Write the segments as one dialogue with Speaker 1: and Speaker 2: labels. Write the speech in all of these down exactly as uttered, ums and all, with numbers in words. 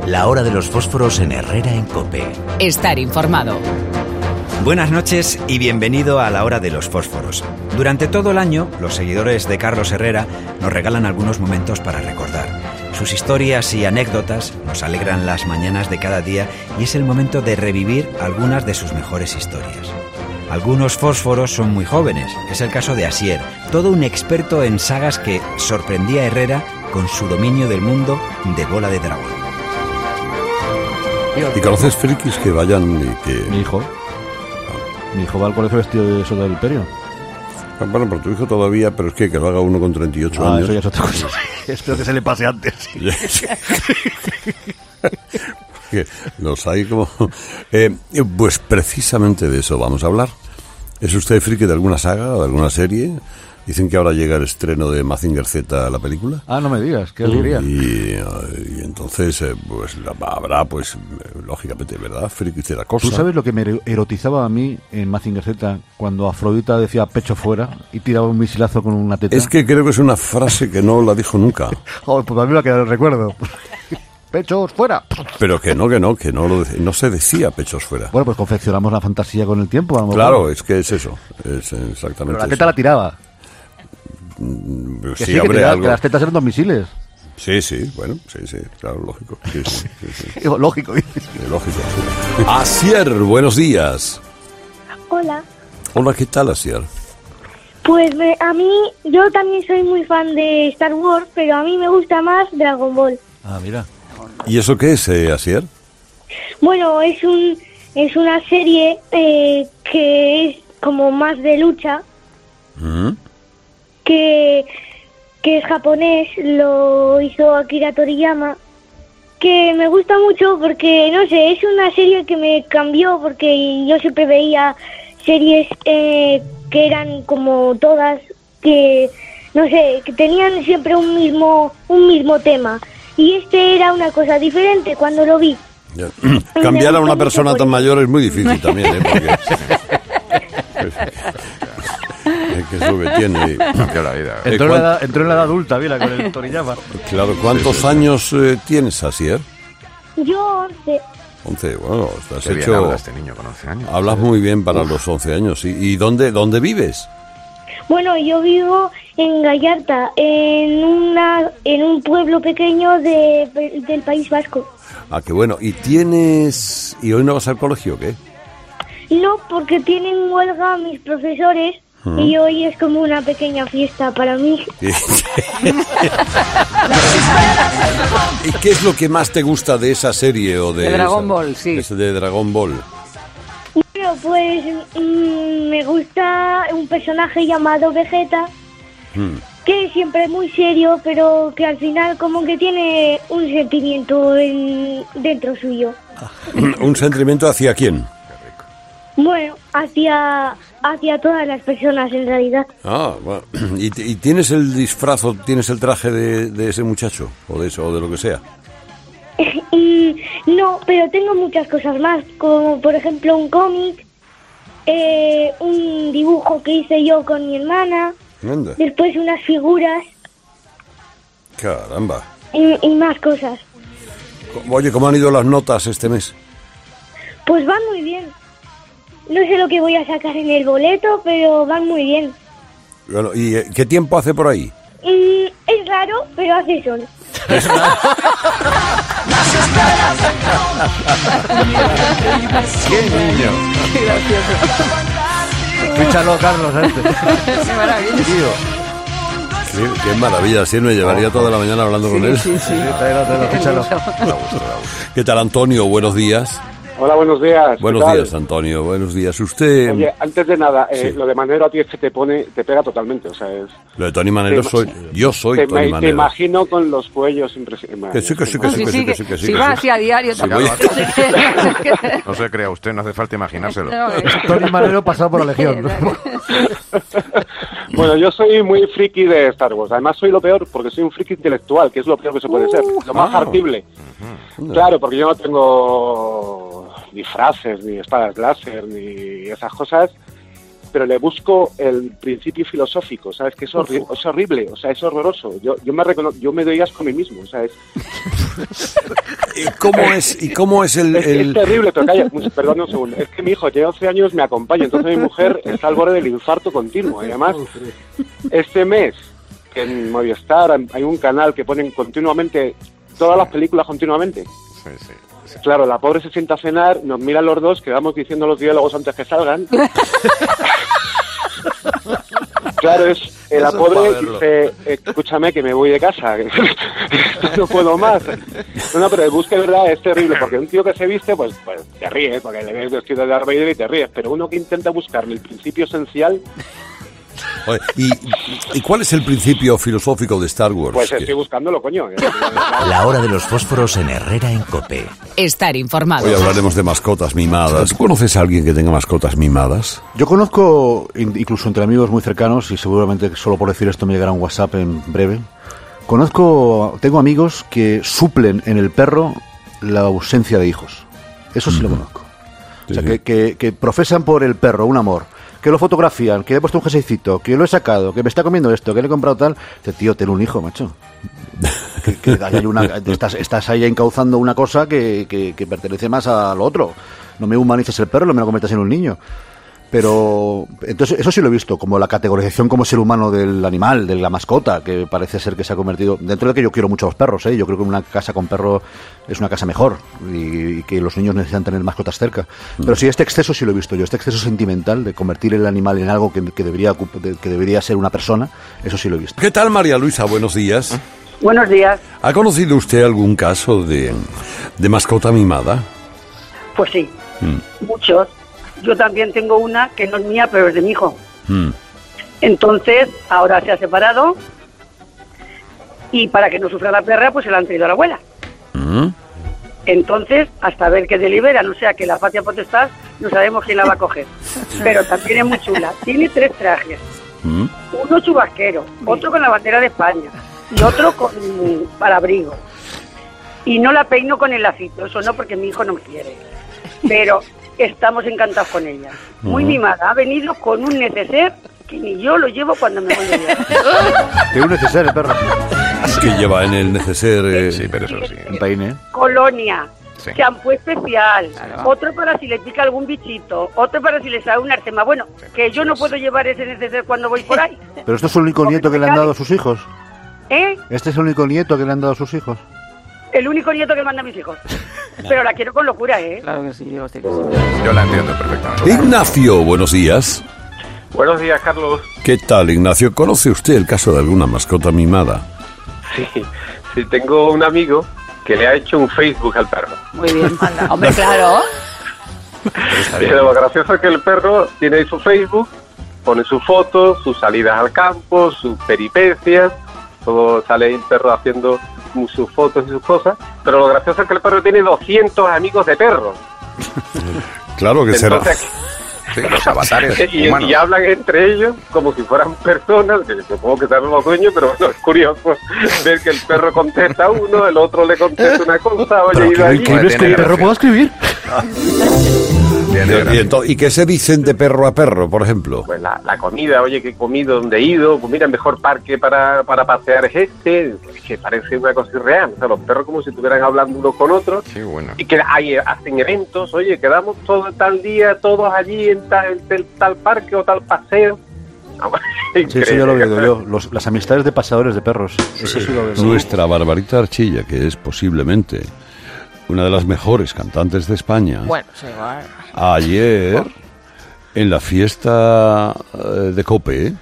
Speaker 1: La hora de los fósforos en Herrera en COPE.
Speaker 2: Estar informado.
Speaker 3: Buenas noches y bienvenido a la hora de los fósforos. Durante todo el año, los seguidores de Carlos Herrera nos regalan algunos momentos para recordar. Sus historias y anécdotas nos alegran las mañanas de cada día y es el momento de revivir algunas de sus mejores historias. Algunos fósforos son muy jóvenes, es el caso de Asier, todo un experto en sagas que sorprendía a Herrera con su dominio del mundo de Bola de Dragón.
Speaker 4: ¿Y conoces frikis que vayan y que...?
Speaker 5: Mi hijo. Mi hijo va al colegio vestido de soldado del Imperio.
Speaker 4: Ah, bueno, por tu hijo todavía, pero es que, que lo haga uno con treinta y ocho
Speaker 5: ah,
Speaker 4: años.
Speaker 5: Eso ya es otra cosa. Espero que se le pase antes.
Speaker 4: Los hay como... Eh, pues precisamente de eso vamos a hablar. ¿Es usted friki de alguna saga o de alguna serie? Dicen que ahora llega el estreno de Mazinger Z, la película.
Speaker 5: Ah, no me digas, qué alegría.
Speaker 4: Y, y entonces, eh, pues habrá, pues, lógicamente, ¿verdad? Frikis de la cosa.
Speaker 5: ¿Tú sabes lo que me erotizaba a mí en Mazinger Z cuando Afrodita decía pecho fuera y tiraba un misilazo con una teta?
Speaker 4: Es que creo que es una frase que no la dijo nunca.
Speaker 5: Joder, pues a mí me ha quedado el recuerdo. ¡Pechos fuera!
Speaker 4: Pero que no, que no, que no, lo de, no se decía pechos fuera.
Speaker 5: Bueno, pues confeccionamos la fantasía con el tiempo. A lo
Speaker 4: claro,
Speaker 5: mejor.
Speaker 4: Es que es eso, es exactamente
Speaker 5: Pero la teta
Speaker 4: eso.
Speaker 5: la tiraba.
Speaker 4: Que
Speaker 5: sí,
Speaker 4: sí,
Speaker 5: que,
Speaker 4: hombre,
Speaker 5: tiraba,
Speaker 4: algo...
Speaker 5: que las tetas eran dos misiles.
Speaker 4: Sí, sí, bueno, sí, sí, claro, lógico. Sí, sí, sí, sí.
Speaker 5: Lógico.
Speaker 4: Sí, lógico, sí. Asier, buenos días.
Speaker 6: Hola.
Speaker 4: Hola, ¿qué tal, Asier?
Speaker 6: Pues me, a mí, yo también soy muy fan de Star Wars, pero a mí me gusta más Dragon Ball.
Speaker 5: Ah, mira.
Speaker 4: ¿Y eso qué es, eh, Asier?
Speaker 6: Bueno, es un es una serie eh, que es como más de lucha,
Speaker 4: ¿Mm?
Speaker 6: que, que es japonés, lo hizo Akira Toriyama, que me gusta mucho porque, no sé, es una serie que me cambió porque yo siempre veía series eh, que eran como todas, que, no sé, que tenían siempre un mismo, un mismo tema. Y este era una cosa diferente cuando lo vi.
Speaker 4: Ya. Cambiar a una persona tan mayor es muy difícil también, ¿eh? Porque... es que eso que tiene...
Speaker 7: La vida.
Speaker 5: Entró, en la edad, entró en la edad adulta, mira, con el Toriyama.
Speaker 4: Claro, ¿cuántos sí, sí, años eh, tienes, Asier?
Speaker 6: Yo once.
Speaker 4: once, bueno, estás
Speaker 7: Qué
Speaker 4: hecho...
Speaker 7: bien habla este niño con once años.
Speaker 4: Hablas muy bien para Uf. los once años. ¿Y, y dónde, dónde vives?
Speaker 6: Bueno, yo vivo en Gallarta, en una en un pueblo pequeño de, del País Vasco.
Speaker 4: Ah, qué bueno. ¿Y tienes... ¿Y hoy no vas al colegio o qué?
Speaker 6: No, porque tienen huelga mis profesores ¿Mm? y hoy es como una pequeña fiesta para mí.
Speaker 4: ¿Y qué es lo que más te gusta de esa serie o de...
Speaker 2: De Dragon
Speaker 4: esa,
Speaker 2: Ball, sí.
Speaker 4: De, de Dragon Ball.
Speaker 6: Bueno, pues mmm, me gusta un personaje llamado Vegeta, hmm. que siempre es muy serio, pero que al final como que tiene un sentimiento en, dentro suyo.
Speaker 4: ¿Un sentimiento hacia quién?
Speaker 6: Bueno, hacia hacia todas las personas en realidad.
Speaker 4: Ah, bueno. ¿Y, y tienes el disfraz o tienes el traje de, de ese muchacho? O de eso, o de lo que sea.
Speaker 6: No, pero tengo muchas cosas más, como por ejemplo un cómic, eh, un dibujo que hice yo con mi hermana,
Speaker 4: Anda.
Speaker 6: Después unas figuras.
Speaker 4: Caramba.
Speaker 6: Y, y más cosas.
Speaker 4: Oye, ¿cómo han ido las notas este mes?
Speaker 6: Pues van muy bien. No sé lo que voy a sacar en el boleto, pero van muy bien.
Speaker 4: Bueno, ¿y qué tiempo hace por ahí?
Speaker 6: Mm, es raro, pero hace sol.
Speaker 4: ¿Es raro?
Speaker 7: ¡Qué niño!
Speaker 2: ¡Qué gracioso!
Speaker 5: Escúchalo, Carlos, este.
Speaker 2: ¡Qué maravilla!
Speaker 4: Qué, qué maravilla, sí, me llevaría toda la mañana hablando
Speaker 2: sí,
Speaker 4: con él.
Speaker 2: Sí, sí,
Speaker 5: Tráelo, tráelo, escúchalo.
Speaker 4: ¿Qué tal, Antonio? Buenos días.
Speaker 8: Hola, buenos días.
Speaker 4: Buenos días, Antonio. Buenos días. Usted...
Speaker 8: Oye, antes de nada, eh,
Speaker 4: sí.
Speaker 8: lo de Manero a ti es que te pone, te pega totalmente, o sea, es...
Speaker 4: Lo de Tony Manero soy... Yo soy
Speaker 8: te,
Speaker 4: Tony
Speaker 8: te
Speaker 4: Manero.
Speaker 8: Te imagino con los cuellos impresionantes.
Speaker 4: Que sí, que sí, que sí, que sí, que sí, que sí.
Speaker 2: Si va así a diario...
Speaker 7: Sí, claro. No se crea usted, no hace falta imaginárselo.
Speaker 2: No, eh.
Speaker 5: Tony Manero pasado por la Legión.
Speaker 8: Bueno, yo soy muy friki de Star Wars. Además soy lo peor porque soy un friki intelectual, que es lo peor que se puede ser. Lo más factible. Uh-huh. Claro, porque yo no tengo disfraces, ni espadas láser, ni esas cosas. pero le busco el principio filosófico, ¿sabes? Que es, horri- es horrible, o sea, es horroroso. Yo, yo, me recono- yo me doy asco a mí mismo, ¿sabes?
Speaker 4: ¿Y cómo es, y cómo es el...?
Speaker 8: Es,
Speaker 4: el...
Speaker 8: es terrible, pero calla, perdón un segundo. Es que mi hijo tiene once años, me acompaña, entonces mi mujer está al borde del infarto continuo. Y además, este mes, que en Movistar hay un canal que ponen continuamente, todas las películas continuamente.
Speaker 7: Sí, sí. sí.
Speaker 8: Claro, la pobre se sienta a cenar, nos miran los dos, que vamos diciendo los diálogos antes que salgan. Claro, es eh, la
Speaker 7: Eso
Speaker 8: pobre
Speaker 7: es pa'
Speaker 8: dice, escúchame que me voy de casa, que no puedo más. No, no, pero el busque, verdad, es terrible, porque un tío que se viste, pues, pues te ríes, porque le ves vestido de Darth Vader y te ríes, pero uno que intenta buscarle el principio esencial,
Speaker 4: Oye, ¿y, ¿Y cuál es el principio filosófico de Star Wars?
Speaker 8: pues
Speaker 4: Que-
Speaker 8: estoy buscándolo, coño.
Speaker 1: La hora de los fósforos en Herrera en COPE.
Speaker 2: Estar informado.
Speaker 4: Hoy hablaremos de mascotas mimadas. ¿Conoces a alguien que tenga mascotas mimadas?
Speaker 5: Yo conozco, in- incluso entre amigos muy cercanos, y seguramente solo por decir esto me llegará un WhatsApp en breve, conozco, tengo amigos que suplen en el perro la ausencia de hijos. Eso sí lo conozco.
Speaker 4: Sí,
Speaker 5: O sea,
Speaker 4: sí.
Speaker 5: que, que, que profesan por el perro un amor, que lo fotografían, que le he puesto un jerseycito, que lo he sacado, que me está comiendo esto, que le he comprado tal. Dice, tío, ten un hijo, macho. Que, que hay una, estás, estás ahí encauzando una cosa que, que, que pertenece más al otro. No me humanices el perro, no me lo conviertas en un niño. Pero, entonces, eso sí lo he visto, como la categorización como ser humano del animal, de la mascota, que parece ser que se ha convertido, dentro de que yo quiero mucho a los perros, ¿eh? Yo creo que una casa con perro es una casa mejor, y, y que los niños necesitan tener mascotas cerca. Pero sí, este exceso sí lo he visto yo, este exceso sentimental de convertir el animal en algo que, que debería, ocup- de- que debería ser una persona, eso sí lo he visto.
Speaker 4: ¿Qué tal, María Luisa? Buenos días.
Speaker 9: Buenos días.
Speaker 4: ¿Ha conocido usted algún caso de, de mascota mimada?
Speaker 9: Pues sí,
Speaker 4: Mm,
Speaker 9: muchos. Yo también tengo una que no es mía, pero es de mi hijo.
Speaker 4: mm.
Speaker 9: Entonces, ahora se ha separado y para que no sufra la perra, pues se la han traído a la abuela.
Speaker 4: Mm.
Speaker 9: Entonces, hasta ver que deliberan, o sea, que la patria potestad, no sabemos quién la va a coger. Pero también es muy chula. Tiene tres trajes.
Speaker 4: Mm.
Speaker 9: Uno chubasquero, otro con la bandera de España y otro con parabrigo. Y no la peino con el lacito, eso no, porque mi hijo no me quiere. Pero estamos encantados con ella. Muy mimada. Ha venido con un neceser que ni yo lo llevo cuando me voy de viaje.
Speaker 5: Tiene un neceser el perro,
Speaker 4: Que lleva en el neceser... eh,
Speaker 7: Sí, pero eso sí.
Speaker 5: un peine.
Speaker 9: Colonia,
Speaker 7: Sí.
Speaker 9: champú especial, otro para si le pica algún bichito, otro para si le sale un artema. Bueno, que yo no puedo llevar ese neceser cuando voy por ahí.
Speaker 5: Pero esto es el único nieto que le han dado a sus hijos.
Speaker 9: ¿Eh?
Speaker 5: Este es el único nieto que le han dado a sus hijos.
Speaker 9: El único nieto que manda a mis hijos. Pero la quiero con locura, ¿eh?
Speaker 2: Claro que sí, hostia, que sí.
Speaker 7: Yo la entiendo perfectamente.
Speaker 4: Ignacio, buenos días.
Speaker 8: Buenos días, Carlos.
Speaker 4: ¿Qué tal, Ignacio? ¿Conoce usted el caso de alguna mascota mimada?
Speaker 8: Sí, sí, tengo un amigo que le ha hecho un Facebook al perro.
Speaker 2: Muy bien. Hombre, claro.
Speaker 8: Y lo gracioso es que el perro tiene ahí su Facebook, pone sus fotos, sus salidas al campo, sus peripecias, todo sale ahí el perro haciendo sus fotos y sus cosas, pero lo gracioso es que el perro tiene doscientos amigos de perros.
Speaker 4: Claro que será.
Speaker 8: Entonces,
Speaker 7: Sí, los avatares
Speaker 8: y,
Speaker 7: humanos.
Speaker 8: y hablan entre ellos como si fueran personas, que supongo que sean los dueños, pero bueno, es curioso ver que el perro contesta a uno, el otro le contesta una cosa, oye,
Speaker 5: Pero
Speaker 8: y
Speaker 5: que
Speaker 8: de
Speaker 5: lo
Speaker 8: ahí-
Speaker 5: increíble es que el
Speaker 7: tiene
Speaker 5: perro
Speaker 7: gracia.
Speaker 5: pueda escribir.
Speaker 7: Tiene
Speaker 4: Y,
Speaker 7: gracia.
Speaker 4: ento- ¿Y qué se dicen de perro a perro, por ejemplo?
Speaker 8: Pues la, la comida, oye, que he comido, dónde he ido, pues mira, el mejor parque para, para pasear es este, es que parece una cosa irreal, o sea, los perros como si estuvieran hablando unos con otros,
Speaker 7: Qué bueno.
Speaker 8: y que hay, hacen eventos, oye, quedamos todo tal día, todos allí en tal, en tal- tal parque o tal paseo.
Speaker 5: Sí, sí, yo lo veo yo. Los- las amistades de paseadores de perros. Eso sí lo veo.
Speaker 4: Nuestra Barbarita Archilla, que es posiblemente una de las mejores cantantes de España,
Speaker 2: Bueno, sí, igual.
Speaker 4: ayer, en la fiesta eh, de COPE,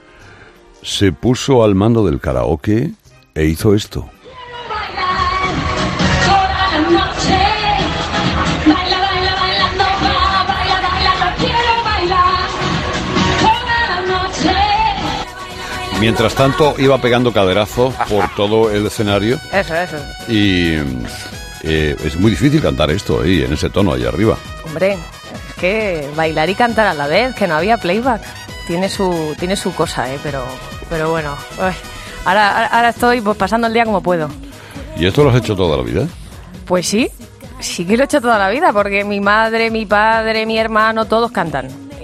Speaker 4: se puso al mando del karaoke e hizo esto.
Speaker 10: Toda la noche, baila, baila, bailando, va, baila, baila, quiero bailar. Toda la noche.
Speaker 4: Mientras tanto, iba pegando caderazo por todo el escenario
Speaker 2: Eso, eso.
Speaker 4: y eh, es muy difícil cantar esto ahí, en ese tono ahí arriba.
Speaker 11: Hombre, es que bailar y cantar a la vez, que no había playback. Tiene su, tiene su cosa, ¿eh? Pero, pero bueno. Uy, ahora, ahora- ahora estoy pues pasando el día como puedo.
Speaker 4: ¿Y esto lo has hecho toda la vida?
Speaker 11: Pues sí, sí que lo he hecho toda la vida, porque mi madre, mi padre, mi hermano, todos cantan. Y,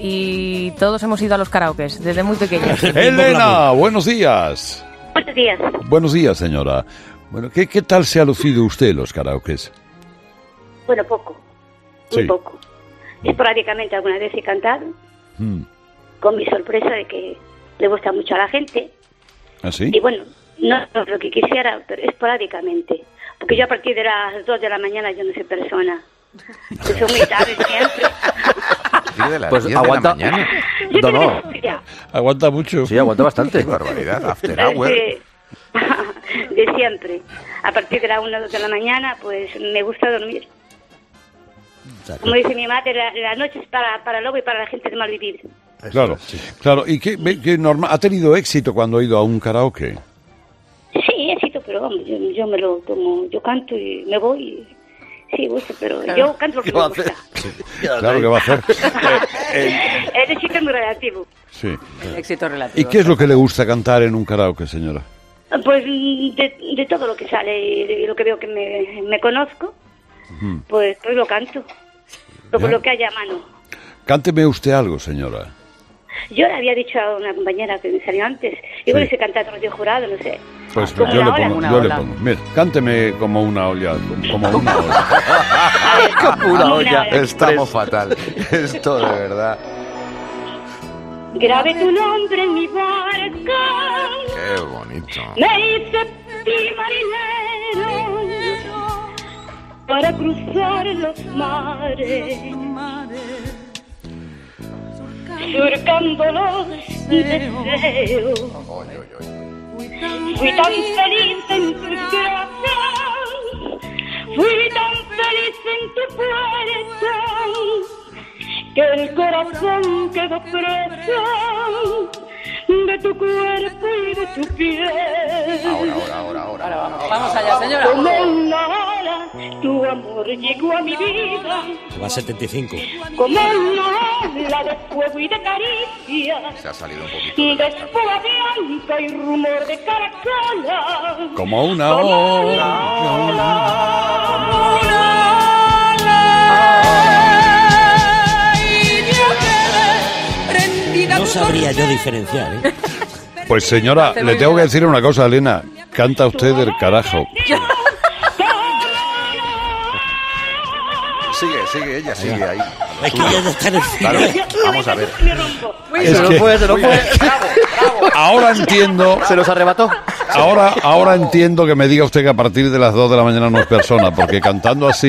Speaker 11: y todos hemos ido a los karaokes desde muy pequeños.
Speaker 12: Elena, buenos días.
Speaker 13: Buenos días.
Speaker 12: Buenos días, señora. Bueno, ¿qué, qué tal se ha lucido usted en los karaokes?
Speaker 13: Bueno, poco. Muy
Speaker 12: Sí.
Speaker 13: poco. Esporádicamente alguna vez he cantado,
Speaker 12: Mm.
Speaker 13: con mi sorpresa de que le gusta mucho a la gente.
Speaker 12: ¿Ah, sí?
Speaker 13: Y bueno, no es lo que quisiera, pero esporádicamente. Porque yo a partir de las dos de la mañana yo no soy persona. Yo soy muy tarde siempre.
Speaker 7: De las
Speaker 5: Pues
Speaker 7: diez de
Speaker 5: aguanta.
Speaker 7: la mañana.
Speaker 5: No, no.
Speaker 13: Ya.
Speaker 12: Aguanta mucho.
Speaker 5: Sí, aguanta bastante.
Speaker 7: Qué barbaridad, after hour.
Speaker 13: De, de siempre. A partir de las una o dos de la mañana, pues me gusta dormir. Como dice mi madre, la, la noche es para, para el lobo y para la gente de mal vivir.
Speaker 12: Claro, claro. ¿Y qué, qué norma, ha tenido éxito cuando ha ido a un karaoke?
Speaker 13: Sí, éxito, pero vamos, yo, yo me lo tomo, yo canto y me voy. Y, sí, gusta, pero yo canto porque
Speaker 5: ¿Qué va
Speaker 13: me
Speaker 5: a hacer?
Speaker 13: gusta.
Speaker 12: Claro que va a hacer.
Speaker 13: El éxito es muy relativo.
Speaker 12: Sí.
Speaker 2: El éxito relativo.
Speaker 12: ¿Y qué es lo que le gusta cantar en un karaoke, señora?
Speaker 13: Pues de, de todo lo que sale y de lo que veo que me, me conozco,
Speaker 12: Ujú.
Speaker 13: pues, pues lo canto. Lo,
Speaker 12: Ya.
Speaker 13: lo que haya a mano.
Speaker 12: Cánteme usted algo, señora.
Speaker 13: Yo le había dicho a una compañera que me salió antes, igual
Speaker 12: Sí.
Speaker 13: ese cantante de jurado, no sé.
Speaker 12: Pues
Speaker 13: Como
Speaker 12: yo, le
Speaker 13: una ola.
Speaker 12: pongo,
Speaker 2: Una
Speaker 12: yo le
Speaker 2: ola.
Speaker 12: pongo. Mira, cánteme como una olla, como una olla.
Speaker 5: Como una olla.
Speaker 7: Estamos fatal. Esto de verdad.
Speaker 13: Grave tu nombre en mi barca,
Speaker 7: Qué bonito.
Speaker 13: me hice mi marinero para cruzar los mares, surcándolos de deseo. Fui tan feliz en tus gracias, fui tan feliz en tu puerta, que el corazón quedó preso de tu cuerpo y de tu piel.
Speaker 7: Ahora, ahora, ahora, ahora.
Speaker 2: Ahora vamos, vamos allá, señora.
Speaker 13: Como una ola, tu amor llegó a mi vida,
Speaker 14: Se va a setenta y cinco.
Speaker 13: como una ola de fuego y de caricia,
Speaker 7: Se ha salido un poquito.
Speaker 13: de espuma blanca y rumor de caracola.
Speaker 12: Como una
Speaker 13: Como
Speaker 12: olla.
Speaker 14: No sabría yo diferenciar, ¿eh?
Speaker 12: Pues señora, le tengo que decir una cosa, Elena. Canta usted del carajo.
Speaker 7: Sigue, sigue, ella sigue ahí.
Speaker 14: Es que ya está en el
Speaker 7: Claro,
Speaker 14: final.
Speaker 7: vamos a ver.
Speaker 12: Es
Speaker 5: Se nos
Speaker 12: que
Speaker 5: fue, se nos fue.
Speaker 12: ahora entiendo,
Speaker 5: Se nos arrebató.
Speaker 12: ahora, ahora entiendo que me diga usted que a partir de las dos de la mañana no es persona, porque cantando así,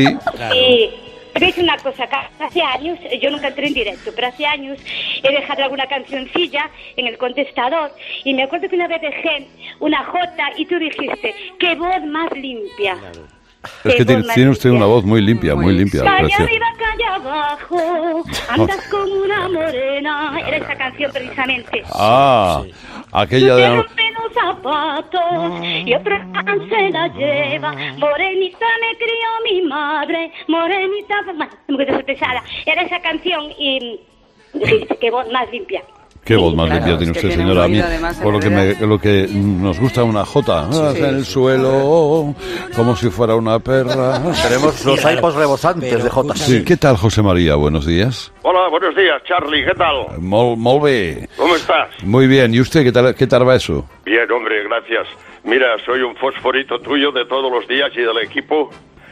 Speaker 13: Y te voy a decir una cosa, acá, hace años, yo nunca entré en directo, pero hace años he dejado alguna cancioncilla en el contestador y me acuerdo que una vez dejé una jota y tú dijiste, qué voz más limpia.
Speaker 12: es que tiene, tiene usted una voz muy limpia, muy limpia.
Speaker 13: Calle
Speaker 12: preciosa.
Speaker 13: arriba, calle abajo, andas como una morena. Era esa canción precisamente.
Speaker 12: Ah, aquella
Speaker 13: Te
Speaker 12: de...
Speaker 13: rompen los zapatos y otra se la lleva. Morenita me crió mi madre, morenita... Bueno, me quedé pesada. Era esa canción y dijiste qué voz más limpia.
Speaker 12: Qué voz más
Speaker 2: Claro,
Speaker 12: limpia tiene
Speaker 2: es que
Speaker 12: usted,
Speaker 2: tiene un
Speaker 12: señora. A mí,
Speaker 2: oído, además,
Speaker 12: por lo que,
Speaker 2: en
Speaker 12: me,
Speaker 2: realidad.
Speaker 12: lo que nos gusta una jota, ¿no?
Speaker 2: Sí.
Speaker 12: en el suelo, como si fuera una perra.
Speaker 5: Tenemos los iPods rebosantes de J.
Speaker 12: Sí. ¿Qué tal, José María? Buenos días.
Speaker 15: Hola, buenos días, Charlie, ¿qué tal?
Speaker 12: Mol, molt bé.
Speaker 15: ¿Cómo estás?
Speaker 12: Muy bien. ¿Y usted qué tal, qué tal va eso?
Speaker 15: Bien, hombre, gracias. Mira, soy un fosforito tuyo de todos los días y del equipo,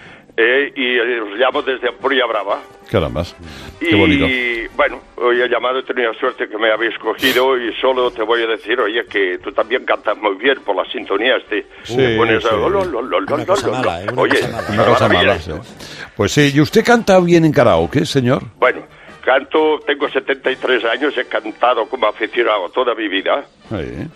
Speaker 15: eh, y eh, os llamo desde Ampuria Brava.
Speaker 12: Carambas.
Speaker 15: Y
Speaker 12: Qué bonito.
Speaker 15: bueno, hoy he llamado, he tenido suerte que me habéis cogido y solo te voy a decir, oye, que tú también cantas muy bien por la sintonía este.
Speaker 12: Sí,
Speaker 15: Te pones
Speaker 12: sí.
Speaker 15: a- lo, lo, lo, lo,
Speaker 14: Una
Speaker 15: lo,
Speaker 14: cosa
Speaker 15: lo,
Speaker 14: mala, ¿eh? Una
Speaker 15: Oye,
Speaker 14: cosa mala.
Speaker 12: Una cosa
Speaker 15: maravilla
Speaker 12: mala,
Speaker 15: esto.
Speaker 12: sí. Pues sí. ¿Y usted canta bien en karaoke, señor?
Speaker 15: Bueno, canto, tengo setenta y tres años, he cantado como aficionado toda mi vida.
Speaker 12: Sí.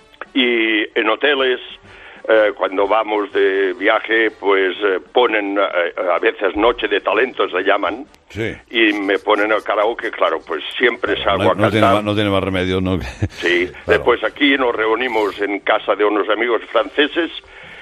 Speaker 15: Y en hoteles, eh, cuando vamos de viaje, pues eh, ponen eh, a veces noche de talentos, le llaman,
Speaker 12: Sí.
Speaker 15: y me ponen el karaoke, claro, pues siempre salgo
Speaker 12: No,
Speaker 15: a
Speaker 12: no tiene,
Speaker 15: cantar.
Speaker 12: más- no tiene más remedio, ¿no?
Speaker 15: Sí, después aquí nos reunimos en casa de unos amigos franceses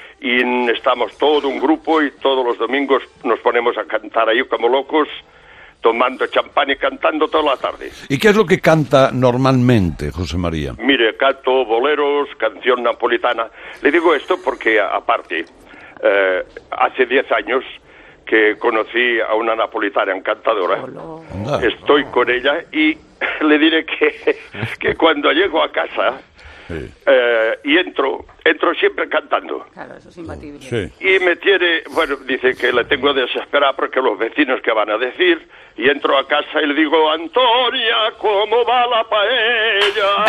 Speaker 15: y n- estamos todo un grupo y todos los domingos nos ponemos a cantar ahí como locos, tomando champán y cantando toda la tarde.
Speaker 12: ¿Y qué es lo que canta normalmente, José María?
Speaker 15: Mire, canto boleros, canción napolitana. Le digo esto porque, a- aparte, eh, hace diez años que conocí a una napolitana encantadora.
Speaker 12: Anda.
Speaker 15: Estoy con ella y le diré que, que cuando llego a casa sí. eh, y entro, entro siempre cantando.
Speaker 2: Claro, eso es imbatible.
Speaker 12: Sí.
Speaker 15: Y me tiene, bueno, dice que le tengo desesperada porque los vecinos que van a decir, y entro a casa y le digo, Antonia, ¿cómo va la paella?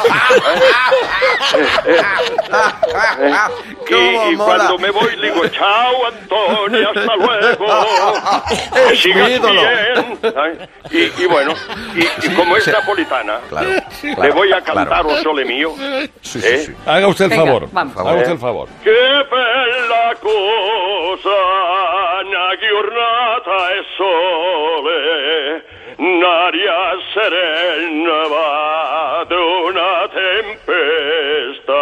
Speaker 15: y, y cuando me voy le digo, chao, Antonia, hasta luego. Que sigas bien. Y, y bueno, y, y como es napolitana,
Speaker 7: claro,
Speaker 15: le
Speaker 7: claro,
Speaker 15: voy a cantar
Speaker 7: claro.
Speaker 15: O Sole Mío.
Speaker 12: Sí, sí,
Speaker 15: ¿eh?
Speaker 12: sí. Haga usted el
Speaker 2: Venga,
Speaker 12: favor.
Speaker 2: vamos.
Speaker 12: Haga usted el favor.
Speaker 15: Che bella cosa, una giornata e sole, un'aria serena va d'una tempesta,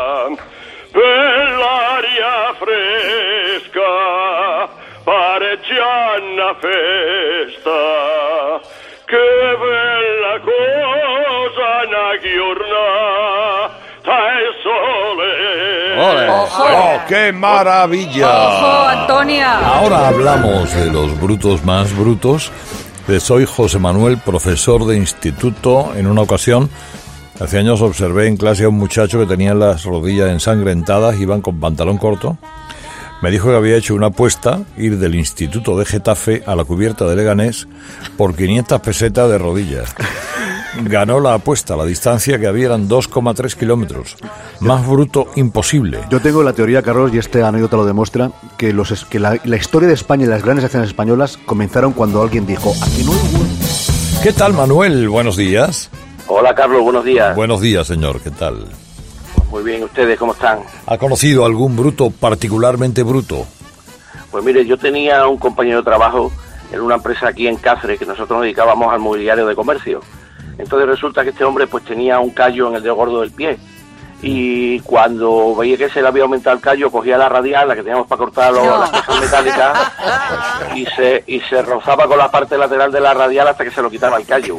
Speaker 15: bell'aria fresca, pareggia una festa, che bella cosa, una giornata e sole.
Speaker 12: ¡Ole! ¡Oh, qué maravilla!
Speaker 2: ¡Ojo, Antonia!
Speaker 16: Ahora hablamos de los brutos más brutos. Eh, Soy José Manuel, profesor de instituto. En una ocasión, hace años, observé en clase a un muchacho que tenía las rodillas ensangrentadas, iban con pantalón corto. Me dijo que había hecho una apuesta, ir del instituto de Getafe a la cubierta de Leganés por quinientas pesetas de rodillas. Ganó la apuesta, la distancia que había eran dos coma tres kilómetros. Más bruto imposible.
Speaker 5: Yo tengo la teoría, Carlos, y esta anécdota lo demuestra, que, los, es- que la, la historia de España y las grandes acciones españolas comenzaron cuando alguien dijo, aquí no hay huevo.
Speaker 16: ¿Qué tal, Manuel? Buenos días.
Speaker 17: Hola, Carlos, buenos días.
Speaker 16: Buenos días, señor. ¿Qué tal?
Speaker 17: Muy bien, ¿ustedes cómo están?
Speaker 16: ¿Ha conocido algún bruto particularmente bruto?
Speaker 17: Pues mire, yo tenía un compañero de trabajo en una empresa aquí en Cáceres que nosotros nos dedicábamos al mobiliario de comercio. Entonces resulta que este hombre pues tenía un callo en el dedo gordo del pie. Y cuando veía que se le había aumentado el callo, cogía la radial, la que teníamos para cortar los- las cosas metálicas, y se, y se rozaba con la parte lateral de la radial hasta que se lo quitaba el callo.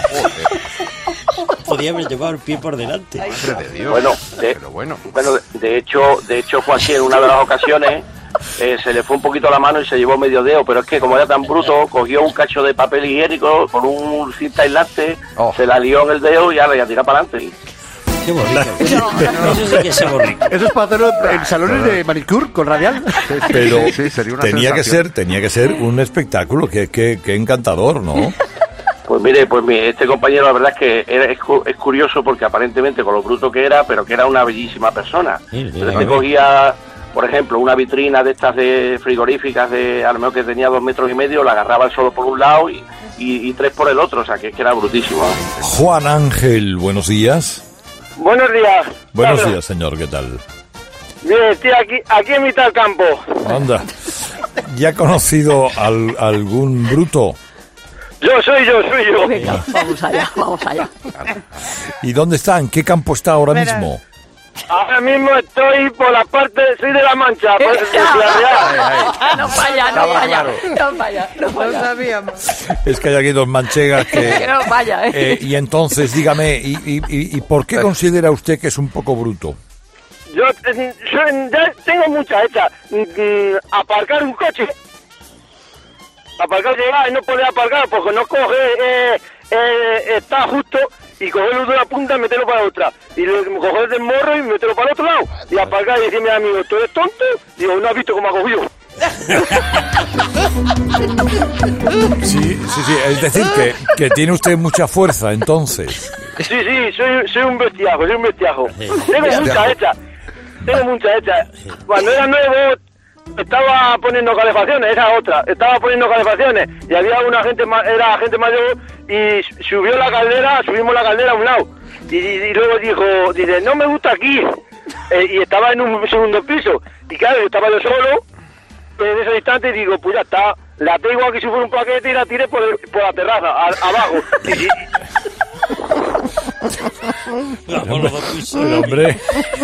Speaker 14: Podía haber llevado el pie por delante.
Speaker 7: Madre de Dios.
Speaker 17: Bueno, de,
Speaker 7: Pero bueno.
Speaker 17: bueno, de, de hecho, de hecho fue así en una de las ocasiones. Eh, se le fue un poquito la mano y se llevó medio dedo, pero es que como era tan bruto, cogió un cacho de papel higiénico con un cinta aislante,
Speaker 7: Oh.
Speaker 17: se la lió en el dedo y ahora ya tira para adelante.
Speaker 14: Qué bonito. Eso sí que es bonito.
Speaker 5: Eso es para hacerlo en salones de manicure con radial.
Speaker 16: Pero
Speaker 7: Sí, sí, sería una
Speaker 16: tenía que
Speaker 7: sensación.
Speaker 16: ser, tenía que ser un espectáculo, que, que, que encantador, ¿no?
Speaker 17: Pues mire, pues mire, este compañero la verdad es que era, es, cu- es curioso porque aparentemente con lo bruto que era, pero que era una bellísima persona.
Speaker 14: Sí, sí,
Speaker 17: Entonces
Speaker 14: sí.
Speaker 17: te cogía, por ejemplo, una vitrina de estas de frigoríficas de a lo mejor que tenía dos metros y medio, la agarraba solo por un lado y, y, y tres por el otro, o sea que, es que era brutísimo.
Speaker 16: Juan Ángel, buenos días.
Speaker 18: Buenos días.
Speaker 16: Buenos
Speaker 18: Carlos.
Speaker 16: días, señor, ¿qué tal?
Speaker 18: Bien, estoy aquí, aquí en mitad del campo.
Speaker 16: Anda. ¿Ya ha conocido al, algún bruto?
Speaker 18: Yo soy yo, soy yo.
Speaker 2: Venga, vamos allá, vamos allá.
Speaker 16: ¿Y dónde está? ¿En qué campo está ahora mismo?
Speaker 18: Ahora mismo estoy por la parte, soy de La Mancha, por, de Ciudad Real.
Speaker 2: No falla, no falla, no falla, no falla.
Speaker 19: sabíamos.
Speaker 16: Es que hay aquí dos manchegas que...
Speaker 2: Que no falla, ¿eh?
Speaker 16: Eh, y entonces, dígame, ¿y, y, y- y por qué considera usted que es un poco bruto?
Speaker 18: Yo, eh, yo ya tengo muchas hechas. Mm, mm, Aparcar un coche. Aparcar, llegar y no poder aparcar porque no coge, eh, eh, está justo y cogerlo de una punta y meterlo para la otra. Y luego coger del morro y meterlo para el otro lado. Y aparcar y decirme a mi amigo, ¿tú eres tonto? Digo, no has visto cómo ha cogido.
Speaker 16: Sí, sí, sí, es decir, que, que tiene usted mucha fuerza, entonces.
Speaker 18: Sí, sí, soy, soy un bestiajo, soy un bestiajo. Tengo muchas hechas, tengo muchas hechas. Cuando era nuevo estaba poniendo calefacciones, esa es otra. Estaba poniendo calefacciones y había una gente, ma- era gente mayor y subió la caldera, subimos la caldera a un lado. Y, y- y luego dijo, dice, no me gusta aquí. Eh, y estaba en un segundo piso. Y claro, yo estaba yo solo en ese instante y digo, pues ya está, la tengo aquí si fuera un paquete y la tiré por, el- por la terraza, a- abajo. Y, y-
Speaker 16: Hombre, pero, hombre,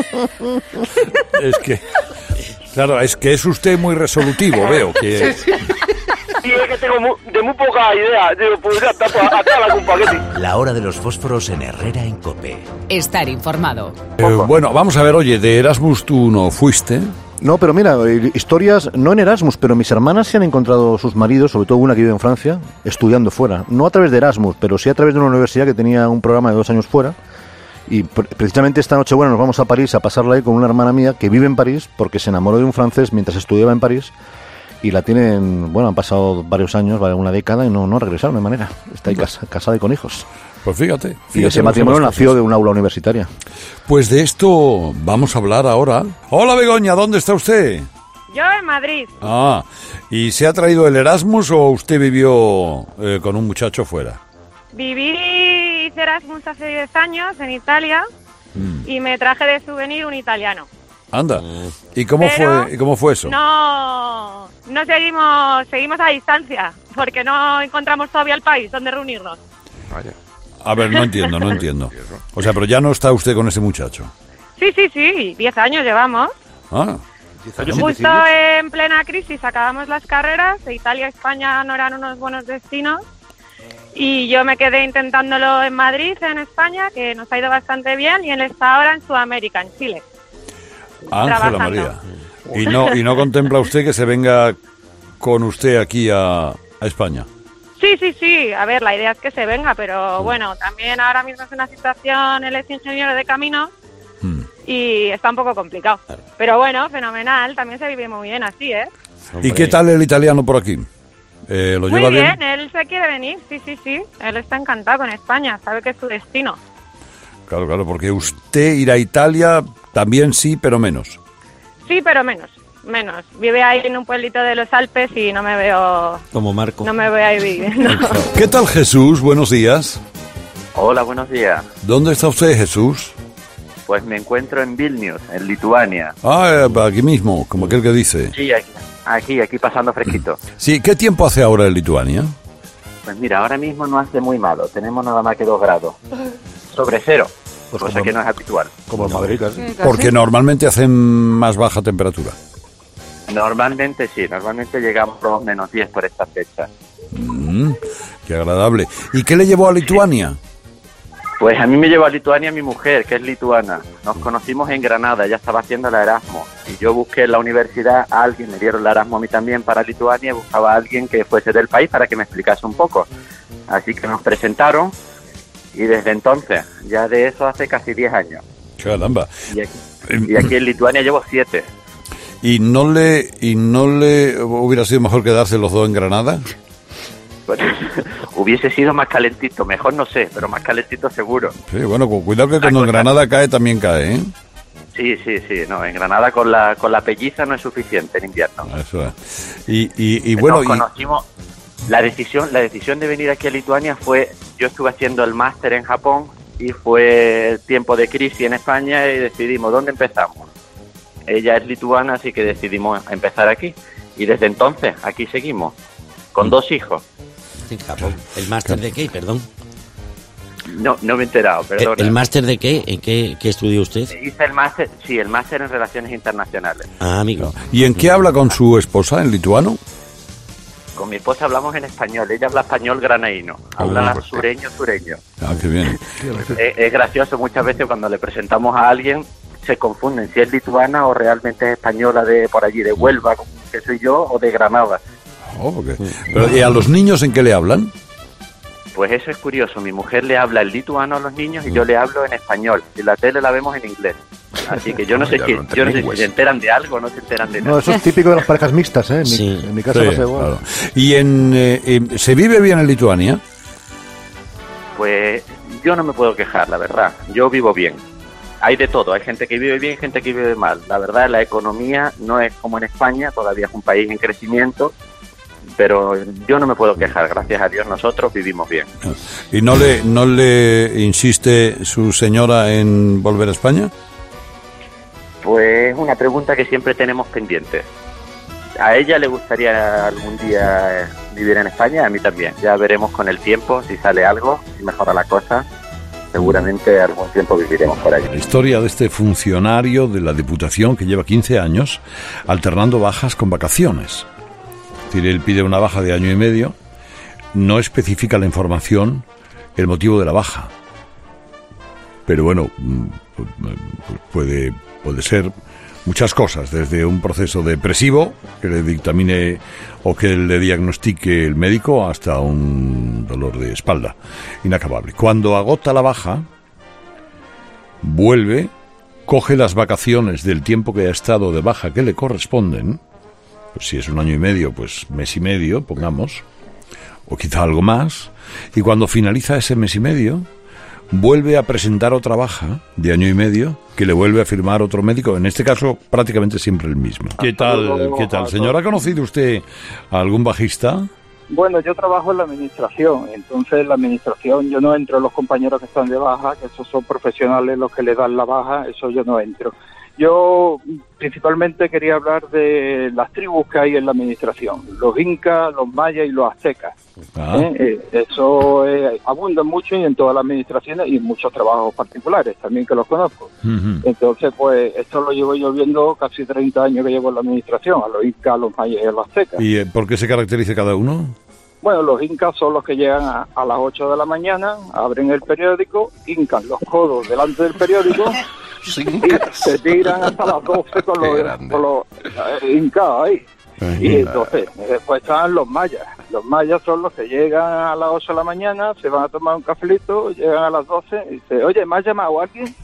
Speaker 16: es que, claro, es que es usted muy resolutivo, veo que...
Speaker 18: y es que tengo mu- de muy poca idea. Digo, pues ya está, pues, atarla con un paquete.
Speaker 1: La hora de los fósforos en Herrera en COPE.
Speaker 20: Estar informado.
Speaker 16: Eh, bueno, vamos a ver, oye, de Erasmus tú no fuiste
Speaker 5: No, pero mira, historias, no en Erasmus, pero mis hermanas se han encontrado sus maridos, sobre todo una que vive en Francia, estudiando fuera. No a través de Erasmus, pero sí a través de una universidad que tenía un programa de dos años fuera. Y pre- precisamente esta noche, bueno, nos vamos a París a pasarla ahí con una hermana mía que vive en París porque se enamoró de un francés mientras estudiaba en París. Y la tienen, bueno, han pasado varios años, vale, una década y no, no regresaron de manera. Está ahí casa, casada y con hijos.
Speaker 16: Pues fíjate. fíjate
Speaker 5: Y ese matrimonio nació de un aula universitaria.
Speaker 16: Pues de esto vamos a hablar ahora. Hola Begoña, ¿dónde está usted?
Speaker 19: Yo en Madrid.
Speaker 16: Ah, ¿y se ha traído el Erasmus o usted vivió eh, con un muchacho fuera?
Speaker 19: Viví, hice Erasmus hace diez años en Italia
Speaker 16: Mm.
Speaker 19: y me traje de souvenir un italiano.
Speaker 16: Anda. ¿Y cómo
Speaker 19: Pero
Speaker 16: fue? ¿Y cómo fue eso?
Speaker 19: No, no seguimos, seguimos a distancia porque no encontramos todavía el país donde reunirnos.
Speaker 7: Vaya.
Speaker 16: A ver, no entiendo, no entiendo. O sea, pero ya no está usted con ese muchacho.
Speaker 19: Sí, sí, sí, diez años llevamos.
Speaker 16: Ah.
Speaker 19: Justo en plena crisis acabamos las carreras, de Italia a España no eran unos buenos destinos y yo me quedé intentándolo en Madrid, en España, que nos ha ido bastante bien, y él está ahora en Sudamérica, en Chile.
Speaker 16: Ángela
Speaker 19: Trabajando.
Speaker 16: María. ¿Y no, ¿Y no contempla usted que se venga con usted aquí a, a España?
Speaker 19: Sí, sí, sí, a ver, la idea es que se venga, pero bueno, también ahora mismo es una situación, él es ingeniero de caminos y está un poco complicado. Pero bueno, fenomenal, también se vive muy bien así, ¿eh?
Speaker 16: ¿Y qué tal el italiano por aquí? Eh, ¿Lo
Speaker 19: Muy
Speaker 16: lleva
Speaker 19: bien,
Speaker 16: bien?
Speaker 19: él se quiere venir, sí, sí, sí, él está encantado con España, sabe que es su destino.
Speaker 16: Claro, claro, porque usted ir a Italia también sí, pero menos.
Speaker 19: Sí, pero menos, menos. Vive ahí en un pueblito de los Alpes y no me veo,
Speaker 14: Como Marco.
Speaker 19: no me veo ahí viviendo.
Speaker 16: ¿Qué tal Jesús? Buenos días.
Speaker 20: Hola, buenos días.
Speaker 16: ¿Dónde está usted, Jesús?
Speaker 20: Pues me encuentro en Vilnius, en Lituania.
Speaker 16: Ah, eh, aquí mismo, como aquel que dice.
Speaker 20: Sí, aquí, aquí, aquí pasando fresquito.
Speaker 16: Sí, ¿qué tiempo hace ahora en Lituania?
Speaker 20: Pues mira, ahora mismo no hace muy malo, tenemos nada más que dos grados. Sobre cero,
Speaker 5: Pues
Speaker 20: cosa
Speaker 5: como-
Speaker 20: que no es habitual.
Speaker 5: Como en Madrid, casi.
Speaker 16: Porque normalmente hacen más baja temperatura.
Speaker 20: Normalmente sí, normalmente llegamos a los menos diez por esta fecha.
Speaker 16: Mm, qué agradable. ¿Y qué le llevó a Lituania?
Speaker 20: Pues a mí me llevó a Lituania mi mujer, que es lituana. Nos conocimos en Granada, ella estaba haciendo la Erasmus. Y yo busqué en la universidad a alguien, me dieron la Erasmus a mí también para Lituania, y buscaba a alguien que fuese del país para que me explicase un poco. Así que nos presentaron, y desde entonces, ya de eso hace casi diez años.
Speaker 16: Caramba.
Speaker 20: Y aquí, y aquí en Lituania llevo siete.
Speaker 16: ¿Y no le y no le hubiera sido mejor quedarse los dos en Granada?
Speaker 20: Pues, hubiese sido más calentito, mejor no sé, pero más calentito seguro.
Speaker 16: Sí, bueno, con cuidado que cuando en Granada cae también cae, ¿eh?
Speaker 20: Sí, sí, sí, no, en Granada con la con la pelliza no es suficiente en invierno.
Speaker 16: Eso es. Y, y, y bueno,
Speaker 20: Nos
Speaker 16: y,
Speaker 20: conocimos, la decisión, la decisión de venir aquí a Lituania fue, yo estuve haciendo el máster en Japón y fue tiempo de crisis en España y decidimos, ¿dónde empezamos? Ella es lituana, así que decidimos empezar aquí. Y desde entonces, aquí seguimos, con dos hijos.
Speaker 14: En Japón. ¿El máster de qué? Perdón.
Speaker 20: No, no me he enterado,
Speaker 14: ¿El,
Speaker 20: perdón.
Speaker 14: el máster de qué? ¿En qué, qué estudió usted?
Speaker 20: Hice el máster, sí, el máster en Relaciones Internacionales.
Speaker 14: Ah, amigo.
Speaker 16: ¿y en qué habla con su esposa, en lituano?
Speaker 20: Con mi esposa hablamos en español, ella habla español granaíno, habla
Speaker 16: pues,
Speaker 20: sureño, sureño.
Speaker 16: Ah, qué bien.
Speaker 20: Es, es gracioso, muchas veces cuando le presentamos a alguien se confunden si es lituana o realmente es española de por allí, de Huelva, que soy yo, o de Granada.
Speaker 16: Oh, porque- pero, ¿y a los niños en qué le hablan?
Speaker 20: Pues eso es curioso, mi mujer le habla en lituano a los niños y yo le hablo en español, y la tele la vemos en inglés. Así que yo no sé,
Speaker 5: Ya,
Speaker 20: qué,
Speaker 5: lo
Speaker 20: yo no sé si
Speaker 5: trilingües.
Speaker 20: se enteran de algo o no se enteran de nada.
Speaker 5: No, eso es típico de las parejas mixtas, ¿eh? En mi, en mi casa
Speaker 16: Sí,
Speaker 5: pasa igual.
Speaker 16: claro. ¿Y en, eh, eh, se vive bien en Lituania?
Speaker 20: Pues yo no me puedo quejar, la verdad. Yo vivo bien. Hay de todo. Hay gente que vive bien, gente que vive mal. La verdad, la economía no es como en España. Todavía es un país en crecimiento. Pero yo no me puedo quejar. Gracias a Dios nosotros vivimos bien.
Speaker 16: ¿Y no le, no le insiste su señora en volver a España?
Speaker 20: Pues es una pregunta que siempre tenemos pendiente. A ella le gustaría algún día eh, vivir en España, a mí también. Ya veremos con el tiempo si sale algo, si mejora la cosa. Seguramente algún tiempo viviremos por allí.
Speaker 16: La historia de este funcionario de la Diputación que lleva quince años alternando bajas con vacaciones. Es decir, él pide una baja de año y medio, no especifica la información, el motivo de la baja. Pero bueno, mm, puede, puede ser
Speaker 12: muchas cosas, desde un proceso depresivo que le dictamine o que le diagnostique el médico hasta un dolor de espalda inacabable. Cuando agota la baja, vuelve, coge las vacaciones del tiempo que ha estado de baja que le corresponden, pues si es un año y medio, pues mes y medio, pongamos, o quizá algo más, y cuando finaliza ese mes y medio, vuelve a presentar otra baja de año y medio que le vuelve a firmar otro médico, en este caso prácticamente siempre el mismo. ¿Qué tal, qué tal, señor? ¿Ha conocido usted a algún bajista?
Speaker 21: Bueno, yo trabajo en la administración, entonces en la administración yo no entro en los compañeros que están de baja, que esos son profesionales los que le dan la baja, eso yo no entro. Yo principalmente quería hablar de las tribus que hay en la administración, los incas, los mayas y los aztecas.
Speaker 12: Ah.
Speaker 21: ¿Eh? Eh, eso eh, abunda mucho y en todas las administraciones y en muchos trabajos particulares también que los conozco.
Speaker 12: Uh-huh.
Speaker 21: Entonces, pues esto lo llevo yo viendo casi treinta años que llevo en la administración, a los incas, a los mayas y a los aztecas.
Speaker 12: ¿Y eh, por qué se caracteriza cada uno?
Speaker 21: Bueno, los incas son los que llegan a, a las ocho de la mañana, abren el periódico, hincan los codos delante del periódico y se tiran hasta las doce con los, con los eh, hincados ahí. Y entonces, después están los mayas. Los mayas son los que llegan a las ocho de la mañana, se van a tomar un cafelito, llegan a las doce y dicen, oye, ¿me has llamado a alguien?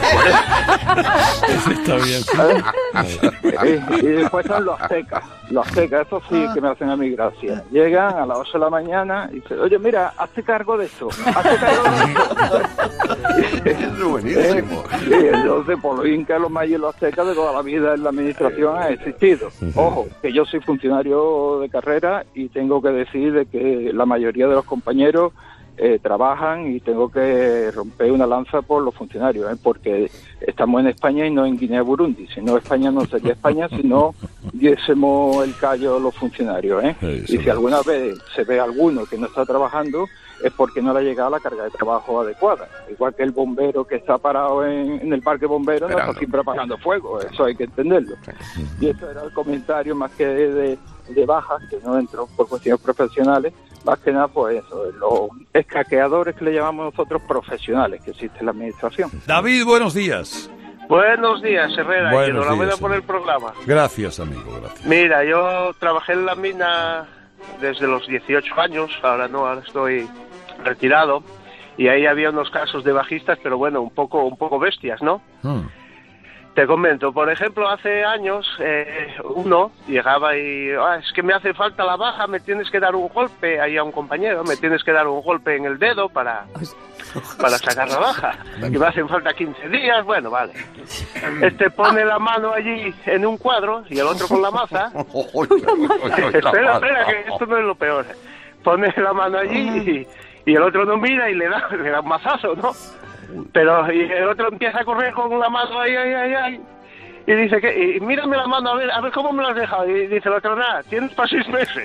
Speaker 12: Está bien.
Speaker 21: Y, y después están los aztecas. Los aztecas, eso sí que me hacen a mí gracia. Llegan a las ocho de la mañana y dicen, oye, mira, hazte cargo de esto. Hazte cargo de esto.
Speaker 4: Es buenísimo.
Speaker 21: Y entonces, por los incas, los mayas y los aztecas de toda la vida en la administración ha existido. Ojo, que yo soy funcionario de carrera y tengo que decir de que la mayoría de los compañeros eh, trabajan y tengo que romper una lanza por los funcionarios, ¿eh? Porque estamos en España y no en Guinea-Burundi. Si no, España no sería España si no diésemos el callo a los funcionarios, ¿eh?
Speaker 12: Sí,
Speaker 21: y si alguna vez se ve alguno que no está trabajando es porque no le ha llegado la carga de trabajo adecuada. Igual que el bombero que está parado en, en el parque bombero no está siempre apagando fuego, eso hay que entenderlo. Y esto era el comentario más que de, de bajas, que no entro por cuestiones profesionales, más que nada pues eso, los escaqueadores que le llamamos nosotros profesionales que existe en la administración.
Speaker 12: David, buenos días.
Speaker 18: Buenos días, Herrera,
Speaker 12: Buenos
Speaker 18: y enhorabuena
Speaker 12: días,
Speaker 18: por el programa.
Speaker 12: Gracias, amigo, gracias.
Speaker 18: Mira, yo trabajé en la mina desde los dieciocho años, ahora no, ahora estoy retirado, y ahí había unos casos de bajistas, pero bueno, un poco un poco bestias, ¿no?
Speaker 12: Hmm.
Speaker 18: Te comento, por ejemplo, hace años eh, uno llegaba y ah, es que me hace falta la baja, me tienes que dar un golpe, ahí a un compañero, me tienes que dar un golpe en el dedo para, para sacar la baja, y me hacen falta quince días, bueno, vale. Este pone la mano allí en un cuadro y el otro con la maza. espera, espera, que esto no es lo peor. Pone la mano allí y, y el otro no mira y le da, le da un mazazo, ¿no? Pero y el otro empieza a correr con la mano ahí, ahí, ahí, ahí. Y dice que, y mírame la mano, a ver, a ver cómo me la has dejado. Y dice el otro, nada, tienes para seis meses.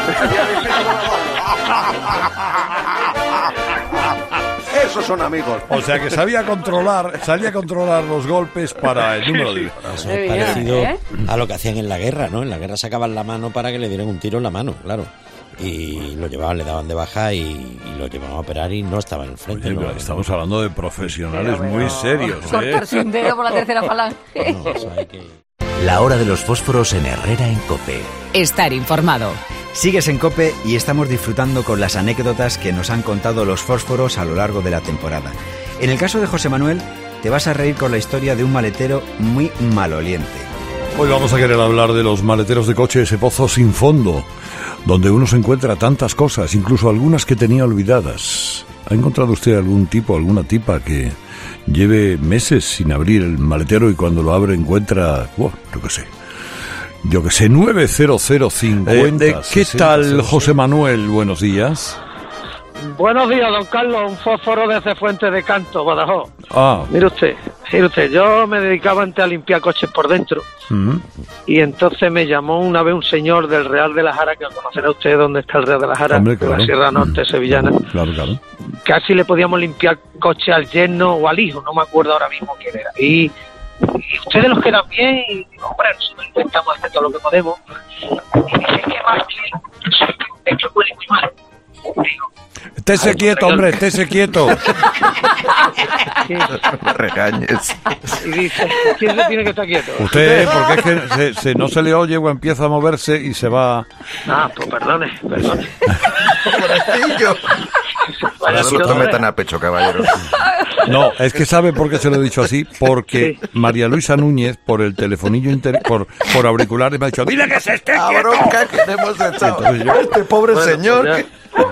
Speaker 4: Esos son amigos.
Speaker 12: O sea que sabía controlar, sabía controlar los golpes para el número de
Speaker 14: Eso es parecido a lo que hacían en la guerra, ¿no? En la guerra sacaban la mano para que le dieran un tiro en la mano, claro. Y lo llevaban, le daban de baja y, y lo llevaban a operar y no estaba en el frente.
Speaker 12: Oye,
Speaker 14: ¿no?
Speaker 12: pero estamos hablando de profesionales muy serios, ¿eh?
Speaker 2: Cortarse un dedo por la tercera falange.
Speaker 14: No, eso hay que...
Speaker 1: La hora de los fósforos en Herrera en COPE.
Speaker 22: Estar informado.
Speaker 3: Sigues en COPE y estamos disfrutando con las anécdotas que nos han contado los fósforos a lo largo de la temporada. En el caso de José Manuel, te vas a reír con la historia de un maletero muy maloliente.
Speaker 12: Hoy vamos a querer hablar de los maleteros de coche, ese pozo sin fondo, donde uno se encuentra tantas cosas, incluso algunas que tenía olvidadas. ¿Ha encontrado usted algún tipo, alguna tipa que lleve meses sin abrir el maletero y cuando lo abre encuentra, bueno, yo qué sé, yo qué sé, nueve cero cero cincuenta. Eh, ¿Qué tal, José Manuel? Buenos días.
Speaker 23: Buenos días, don Carlos, un fósforo desde Fuente de Canto, Badajoz.
Speaker 12: Ah.
Speaker 23: Mire usted, mire usted, yo me dedicaba antes a limpiar coches por dentro.
Speaker 12: Uh-huh.
Speaker 23: Y entonces me llamó una vez un señor del Real de la Jara, que conocerá usted dónde está el Real de la Jara,
Speaker 12: Hombre, claro.
Speaker 23: de la Sierra Norte sevillana.
Speaker 12: Claro, claro.
Speaker 23: Casi le podíamos limpiar coche al yerno o al hijo, no me acuerdo ahora mismo quién era. Y, y ustedes los quedan bien, y digo, hombre, nosotros intentamos hacer todo lo que podemos. Y dice, ¿qué más? Es que huele muy mal. Digo,
Speaker 12: Estése quieto, hombre, estése quieto.
Speaker 23: Sí.
Speaker 7: Me regañes.
Speaker 23: Y dice, ¿quién se tiene que estar quieto?
Speaker 12: Usted, porque es que se, se- no se le oye o empieza a moverse y se va...
Speaker 23: Ah, pues perdone, perdone.
Speaker 7: Pobrecillo.
Speaker 23: Vaya
Speaker 7: No
Speaker 23: susto,
Speaker 7: se metan a pecho, caballeros.
Speaker 12: No, es que ¿sabe por qué se lo he dicho así? Porque María Luisa Núñez, por el telefonillo, inter- por, por auriculares, me ha dicho, dile que se esté
Speaker 7: La
Speaker 12: quieto.
Speaker 7: bronca que le hemos echado.
Speaker 12: Entonces yo-
Speaker 7: Este pobre
Speaker 23: Bueno,
Speaker 7: señor.
Speaker 23: pues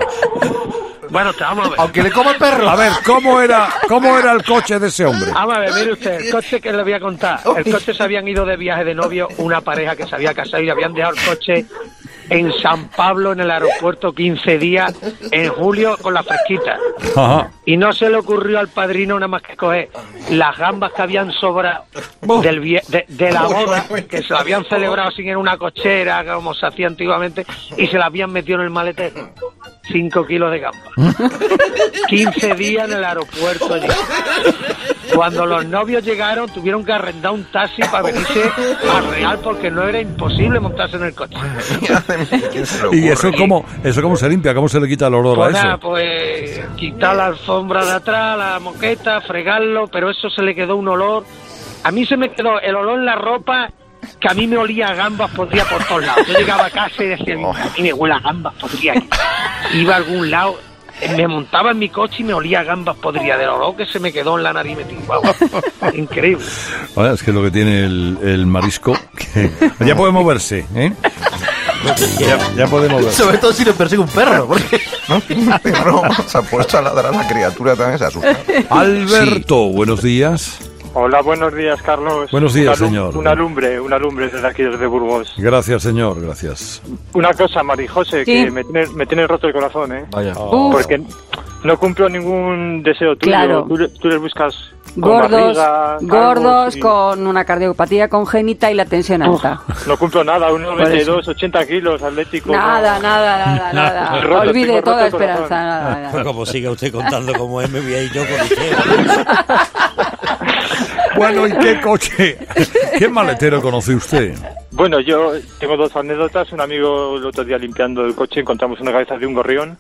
Speaker 7: que-
Speaker 23: Bueno, te vamos a ver.
Speaker 5: Aunque le coma el perro.
Speaker 12: A ver, ¿cómo era, cómo era el coche de ese hombre?
Speaker 23: Vamos a ver, mire usted, el coche que le voy a contar. El coche se habían ido de viaje de novio, una pareja que se había casado y habían dejado el coche en San Pablo, en el aeropuerto, quince días, en julio, con la fresquita.
Speaker 12: Ajá.
Speaker 23: Y no se le ocurrió al padrino nada más que coger las gambas que habían sobrado del vie- de, de la boda, que se la habían celebrado sin en una cochera, como se hacía antiguamente, y se las habían metido en el maletero. Cinco kilos de gambas. quince días en el aeropuerto allí. Cuando los novios llegaron, tuvieron que arrendar un taxi para venirse a Real porque no era imposible montarse en el coche.
Speaker 7: ¿Quién se le
Speaker 12: ¿Y
Speaker 7: ocurre?
Speaker 12: eso cómo, eso cómo se limpia? ¿Cómo se le quita el olor
Speaker 23: Pues
Speaker 12: a
Speaker 23: nada,
Speaker 12: eso?
Speaker 23: pues quitar la alfombra de atrás, la moqueta, fregarlo, pero eso se le quedó un olor. A mí se me quedó el olor en la ropa que a mí me olía a gambas podridas por todos lados. Yo llegaba a casa y decía, a mí me huele a gambas podridas. Iba a algún lado, me montaba en mi coche y me olía a gambas podridas del olor que se me quedó en la nariz metido. Wow. Increíble.
Speaker 12: Bueno, es que lo que tiene el, el marisco, que ya puede moverse, ¿eh? Ya, ya puede moverse.
Speaker 5: Sobre todo si le persigue un perro. Porque...
Speaker 7: Un perro se ha puesto a ladrar a la criatura, también se asusta.
Speaker 12: Alberto, buenos días.
Speaker 6: Hola, buenos días, Carlos.
Speaker 12: Buenos días,
Speaker 6: Una lu-
Speaker 12: señor.
Speaker 6: Una lumbre, una lumbre desde aquí, desde Burgos.
Speaker 12: Gracias, señor, gracias.
Speaker 6: Una cosa, Marijose,
Speaker 2: Sí.
Speaker 6: que me tiene, me tiene roto el corazón, ¿eh?
Speaker 5: Vaya.
Speaker 2: Uf.
Speaker 6: Porque no cumplo ningún deseo tuyo.
Speaker 2: Claro.
Speaker 6: Tú, le- tú les buscas con
Speaker 2: Gordos,
Speaker 6: barriga,
Speaker 2: gordos,
Speaker 6: calvos y-
Speaker 2: con una cardiopatía congénita y la tensión alta.
Speaker 6: No cumplo nada, uno noventa y dos, ochenta kilos, atlético.
Speaker 2: Nada,
Speaker 6: no.
Speaker 2: nada, nada, nada.
Speaker 6: Roto,
Speaker 2: Olvide
Speaker 6: tengo
Speaker 2: toda
Speaker 6: roto el
Speaker 2: esperanza.
Speaker 6: corazón.
Speaker 2: Nada, nada.
Speaker 14: Como siga usted contando cómo es, me voy a ir yo con usted.
Speaker 12: Bueno, ¿y qué coche? ¿Qué maletero conoce usted?
Speaker 6: Bueno, yo tengo dos anécdotas. Un amigo el otro día limpiando el coche encontramos una cabeza de un gorrión.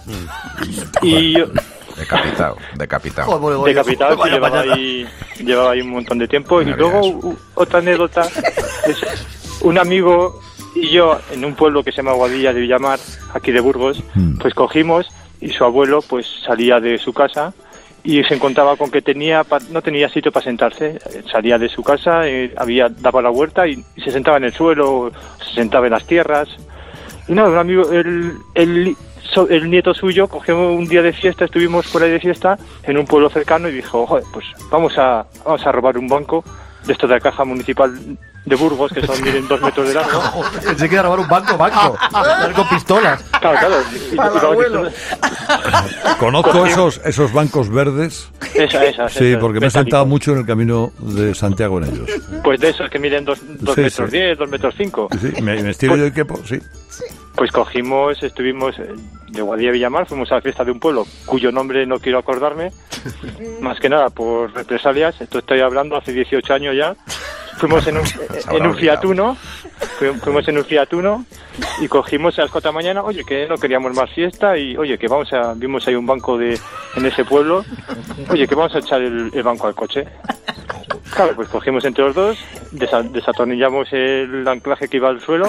Speaker 6: y yo,
Speaker 7: Decapitado, decapitado.
Speaker 6: decapitado, que llevaba ahí, llevaba ahí un montón de tiempo. Y luego u- otra anécdota es un amigo y yo en un pueblo que se llama Guadilla de Villamar, aquí de Burgos, pues cogimos y su abuelo pues salía de su casa y se encontraba con que tenía pa- no tenía sitio para sentarse. Eh, salía de su casa, eh, había daba la vuelta y, y se sentaba en el suelo, se sentaba en las tierras. Y nada, un amigo, el, el, so- el nieto suyo cogió un día de fiesta, estuvimos por ahí de fiesta en un pueblo cercano y dijo, joder, pues vamos a, vamos a robar un banco de estos de la caja municipal de Burgos, que son, miren, dos metros de largo.
Speaker 5: Se quiere robar un banco, banco. Con pistolas.
Speaker 6: Claro, claro. Y- y-
Speaker 5: Para el
Speaker 6: y vamos
Speaker 5: abuelo.
Speaker 6: diciendo-
Speaker 12: Conozco esos, esos bancos verdes.
Speaker 6: Esa, esa,
Speaker 12: Sí,
Speaker 6: esa,
Speaker 12: porque me he
Speaker 6: metálicos.
Speaker 12: sentado mucho en el camino de Santiago en ellos.
Speaker 6: Pues de esos que miden dos, dos
Speaker 12: Sí,
Speaker 6: metros
Speaker 12: sí.
Speaker 6: diez, dos metros cinco.
Speaker 12: Sí, me, me estiro yo y quepo, sí.
Speaker 6: Pues cogimos, estuvimos eh, de Guadilla a Villamar, fuimos a la fiesta de un pueblo cuyo nombre no quiero acordarme, más que nada por represalias. Esto estoy hablando hace dieciocho años ya. Fuimos en un, en un Fiat Uno, fu- fuimos en un Fiat Uno y cogimos a las cuatro de la mañana, oye, que no queríamos más fiesta y, oye, que vamos a, vimos ahí un banco de en ese pueblo, oye, que vamos a echar el, el banco al coche. Claro, pues cogimos entre los dos, desa- desatornillamos el anclaje que iba al suelo,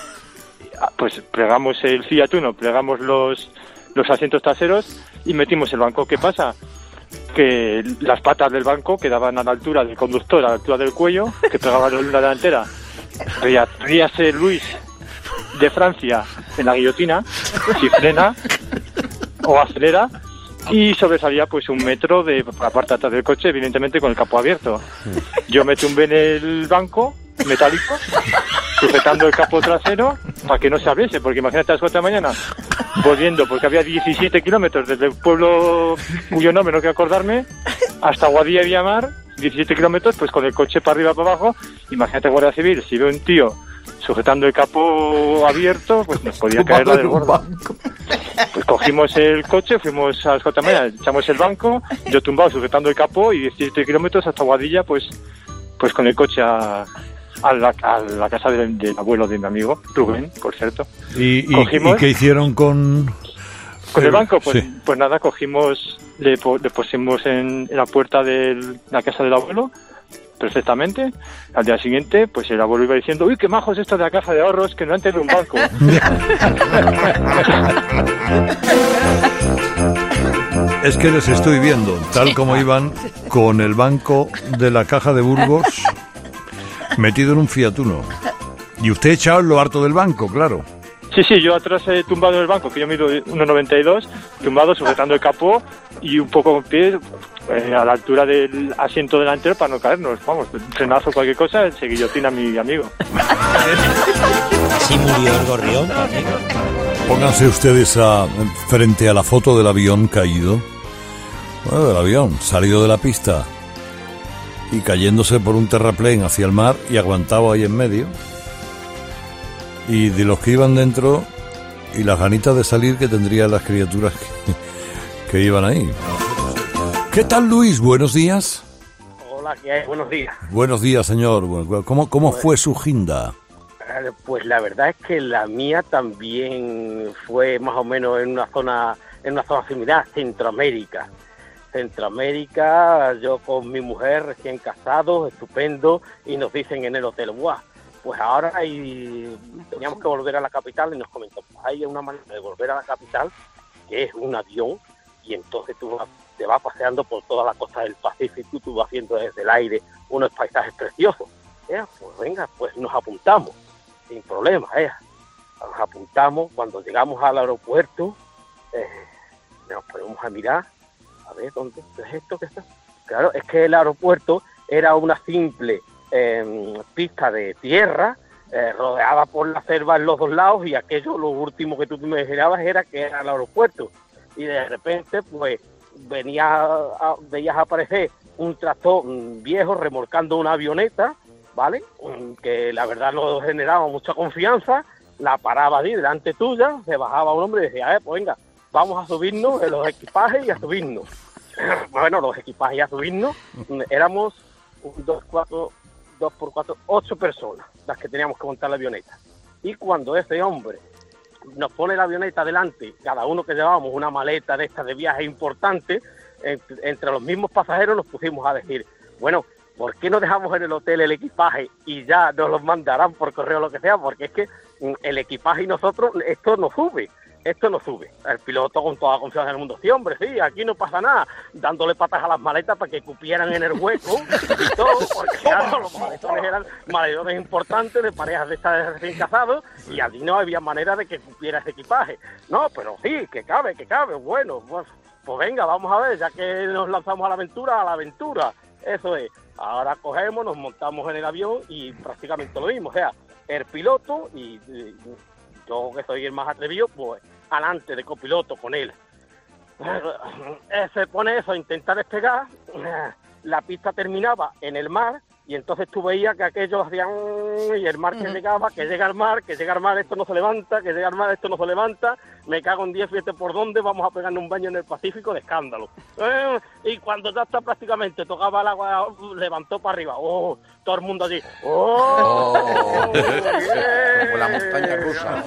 Speaker 6: pues plegamos el Fiat Uno, plegamos los, los asientos traseros y metimos el banco. ¿Qué pasa? Que las patas del banco quedaban a la altura del conductor, a la altura del cuello, que pegaba la luna delantera. Ría- Ríase Luis de Francia en la guillotina, si frena o acelera, y sobresalía pues un metro de la parte de atrás del coche, evidentemente con el capó abierto. Yo me tumbé en el banco metálico, sujetando el capó trasero para que no se abriese, porque imagínate a las cuatro de la mañana volviendo, porque había diecisiete kilómetros desde el pueblo cuyo nombre no quiero acordarme hasta Guadilla y Villamar, diecisiete kilómetros, pues con el coche para arriba para abajo. Imagínate Guardia Civil, si ve un tío sujetando el capó abierto, pues nos podía caer la del gordo. Pues cogimos el coche, fuimos a las cuatro de la mañana, echamos el banco, yo tumbado sujetando el capó y diecisiete kilómetros hasta Guadilla, pues pues con el coche a, a, la, a la casa del, del abuelo de mi amigo, Rubén, por cierto.
Speaker 12: ¿Y, y,
Speaker 6: Cogimos-
Speaker 12: ¿y qué hicieron con,
Speaker 6: Con el banco, pues,
Speaker 12: Sí.
Speaker 6: pues nada, cogimos, le, po- le pusimos en, en la puerta de la casa del abuelo, perfectamente. Al día siguiente, pues el abuelo iba diciendo, uy, qué majos esto de la caja de ahorros, que no antes de un banco.
Speaker 12: Es que les estoy viendo, tal como iban con el banco de la Caja de Burgos metido en un Fiat Uno. Y usted echado en lo harto del banco, claro.
Speaker 6: Sí, sí, yo atrás he tumbado en el banco, que yo mido uno noventa y dos, tumbado, sujetando el capó y un poco con pie eh, a la altura del asiento delantero para no caernos. Vamos, un frenazo, cualquier cosa, se guillotina mi amigo.
Speaker 14: Así murió el gorrión también.
Speaker 12: Pónganse ustedes a, frente a la foto del avión caído. Bueno, del avión, salido de la pista y cayéndose por un terraplén hacia el mar y aguantado ahí en medio. Y de los que iban dentro y las ganitas de salir que tendrían las criaturas que, que iban ahí. ¿Qué tal, Luis? Buenos días.
Speaker 8: Hola, ¿qué hay? Buenos días.
Speaker 12: Buenos días, señor. ¿Cómo, cómo fue su ginda?
Speaker 8: Eh, Pues la verdad es que la mía también fue más o menos en una zona, en una zona similar, Centroamérica. Centroamérica, yo con mi mujer recién casados, estupendo, y nos dicen en el hotel, ¡buah! Pues ahora hay, teníamos que volver a la capital y nos comentó, pues hay una manera de volver a la capital que es un avión y entonces tú vas- te vas paseando por toda la costa del Pacífico y tú vas viendo desde el aire unos paisajes preciosos. Eh, pues venga, pues nos apuntamos, sin problema, eh. Nos apuntamos, cuando llegamos al aeropuerto, eh, nos ponemos a mirar, a ver, ¿dónde es esto que está? Claro, es que el aeropuerto era una simple eh, pista de tierra, eh, rodeada por la selva en los dos lados, y aquello, lo último que tú te imaginabas era que era el aeropuerto. Y de repente, pues, venía a- veías aparecer un tractor mm, viejo remolcando una avioneta, ¿vale? Mm, Que la verdad no generaba mucha confianza, la paraba allí delante tuya, se bajaba un hombre y decía, eh, pues venga, vamos a subirnos en los equipajes y a subirnos. Bueno, los equipajes y a subirnos, mm, éramos un, dos, cuatro, dos por cuatro, ocho personas las que teníamos que montar la avioneta. Y cuando ese hombre nos pone la avioneta delante, cada uno que llevábamos una maleta de estas de viaje importante, ent- entre los mismos pasajeros nos pusimos a decir, bueno, ¿por qué no dejamos en el hotel el equipaje y ya nos los mandarán por correo o lo que sea? Porque es que mm, el equipaje y nosotros, esto no sube, esto no sube. El piloto con toda la confianza del mundo, sí, hombre, sí, aquí no pasa nada, dándole patas a las maletas para que cupieran en el hueco y todo, porque claro, los maletones eran maletones importantes de parejas de estas de recién casados y allí no había manera de que cupiera ese equipaje. No, pero sí, que cabe, que cabe, bueno, pues, pues venga, vamos a ver, ya que nos lanzamos a la aventura, a la aventura, eso es. Ahora cogemos, nos montamos en el avión y prácticamente lo mismo, o sea, el piloto y, y yo que soy el más atrevido, pues adelante de copiloto con él. Eh, Se pone eso a intentar despegar, la pista terminaba en el mar y entonces tú veías que aquellos hacían y el mar que llegaba, que llega al mar, que llega al mar, esto no se levanta, que llega al mar, esto no se levanta, me cago en diez, fíjate por dónde, vamos a pegarnos un baño en el Pacífico de escándalo. Eh, y cuando ya está prácticamente tocaba el agua, levantó para arriba, oh, todo el mundo allí, oh,
Speaker 7: Oh.
Speaker 8: bien.
Speaker 7: Como la montaña rusa.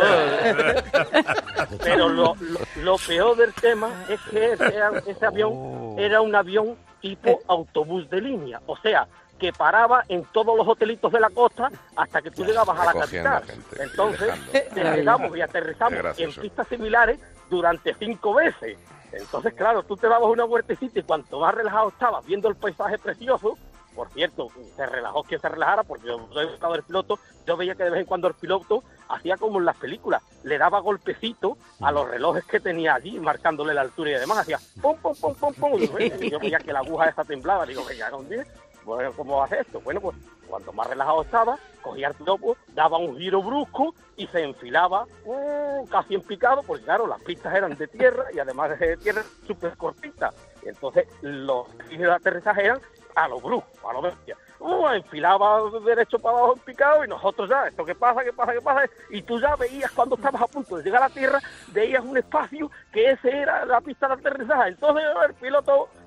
Speaker 8: Pero lo, lo, lo peor del tema es que ese, ese avión era un avión tipo autobús de línea, o sea, que paraba en todos los hotelitos de la costa hasta que tú llegabas a la
Speaker 7: Recogiendo
Speaker 8: capital.
Speaker 7: gente,
Speaker 8: Entonces,
Speaker 7: dejando.
Speaker 8: despegamos y aterrizamos
Speaker 7: Qué
Speaker 8: en
Speaker 7: gracioso.
Speaker 8: pistas similares durante cinco veces. Entonces, claro, tú te dabas una vueltecita y cuanto más relajado estabas viendo el paisaje precioso, por cierto, se relajó quien se relajara, porque yo soy buscador del piloto, yo veía que de vez en cuando el piloto hacía como en las películas, le daba golpecito a los relojes que tenía allí, marcándole la altura y además hacía pum, pum, pum, pum, pum, y yo veía que la aguja esa temblaba, digo, venga, ¿con diez? Bueno, ¿cómo hace esto? Bueno, pues cuando más relajado estaba, cogía el piloto, daba un giro brusco y se enfilaba uh, casi en picado, porque claro, las pistas eran de tierra y además de tierra súper cortitas. Y entonces los giros de aterrizaje eran a lo brusco, a lo bestia. Uh, enfilaba derecho para abajo en picado y nosotros ya, esto qué pasa, qué pasa, qué pasa. Y tú ya veías cuando estabas a punto de llegar a la tierra, veías un espacio que ese era la pista de aterrizaje. Entonces el piloto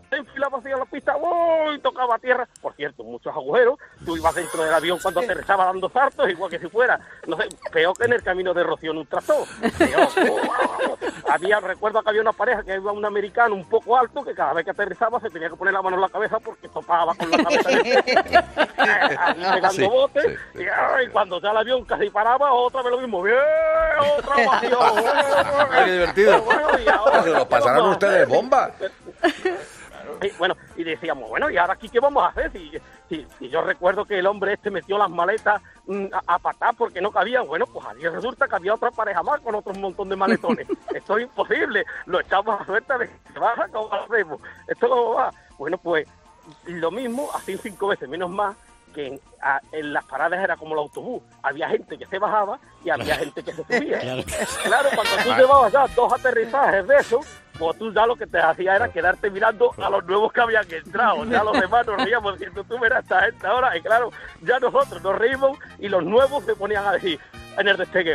Speaker 8: enfilaba hacia la pista, ¡oh! Y tocaba tierra. Por cierto, muchos agujeros. Tú ibas dentro del avión cuando aterrizaba dando saltos, igual que si fuera, no sé, peor que en el camino de Rocío en un tractor. Peor. Oh, había, recuerdo que había una pareja que iba un americano un poco alto, que cada vez que aterrizaba se tenía que poner la mano en la cabeza porque topaba con la cabeza en el techo, ahí pegando sí, botes. Sí. Y, ay, cuando ya el avión casi paraba, otra vez lo mismo. ¡Bien! ¡Otra ovación!
Speaker 7: ¡Qué divertido!
Speaker 8: Bueno, y ahora,
Speaker 7: se lo pasaron ustedes bomba.
Speaker 8: Y, bueno, y decíamos, bueno, ¿y ahora aquí qué vamos a hacer? Si, si, si yo recuerdo que el hombre este metió las maletas mm, a, a patar porque no cabían, bueno, pues allí resulta que había otra pareja más con otro montón de maletones. Esto es imposible, lo echamos a suerte de que se baja, ¿cómo lo hacemos? ¿Esto cómo va? Bueno, pues lo mismo, así cinco veces menos más, que en, a, en las paradas era como el autobús, había gente que se bajaba y había gente que se subía. Claro, claro, cuando tú llevabas ya dos aterrizajes de eso, pues tú ya lo que te hacía era quedarte mirando a los nuevos que habían entrado, ya los demás nos reíamos diciendo, tú verás esta gente ahora, y claro, ya nosotros nos reímos y los nuevos se ponían a decir en el despegue,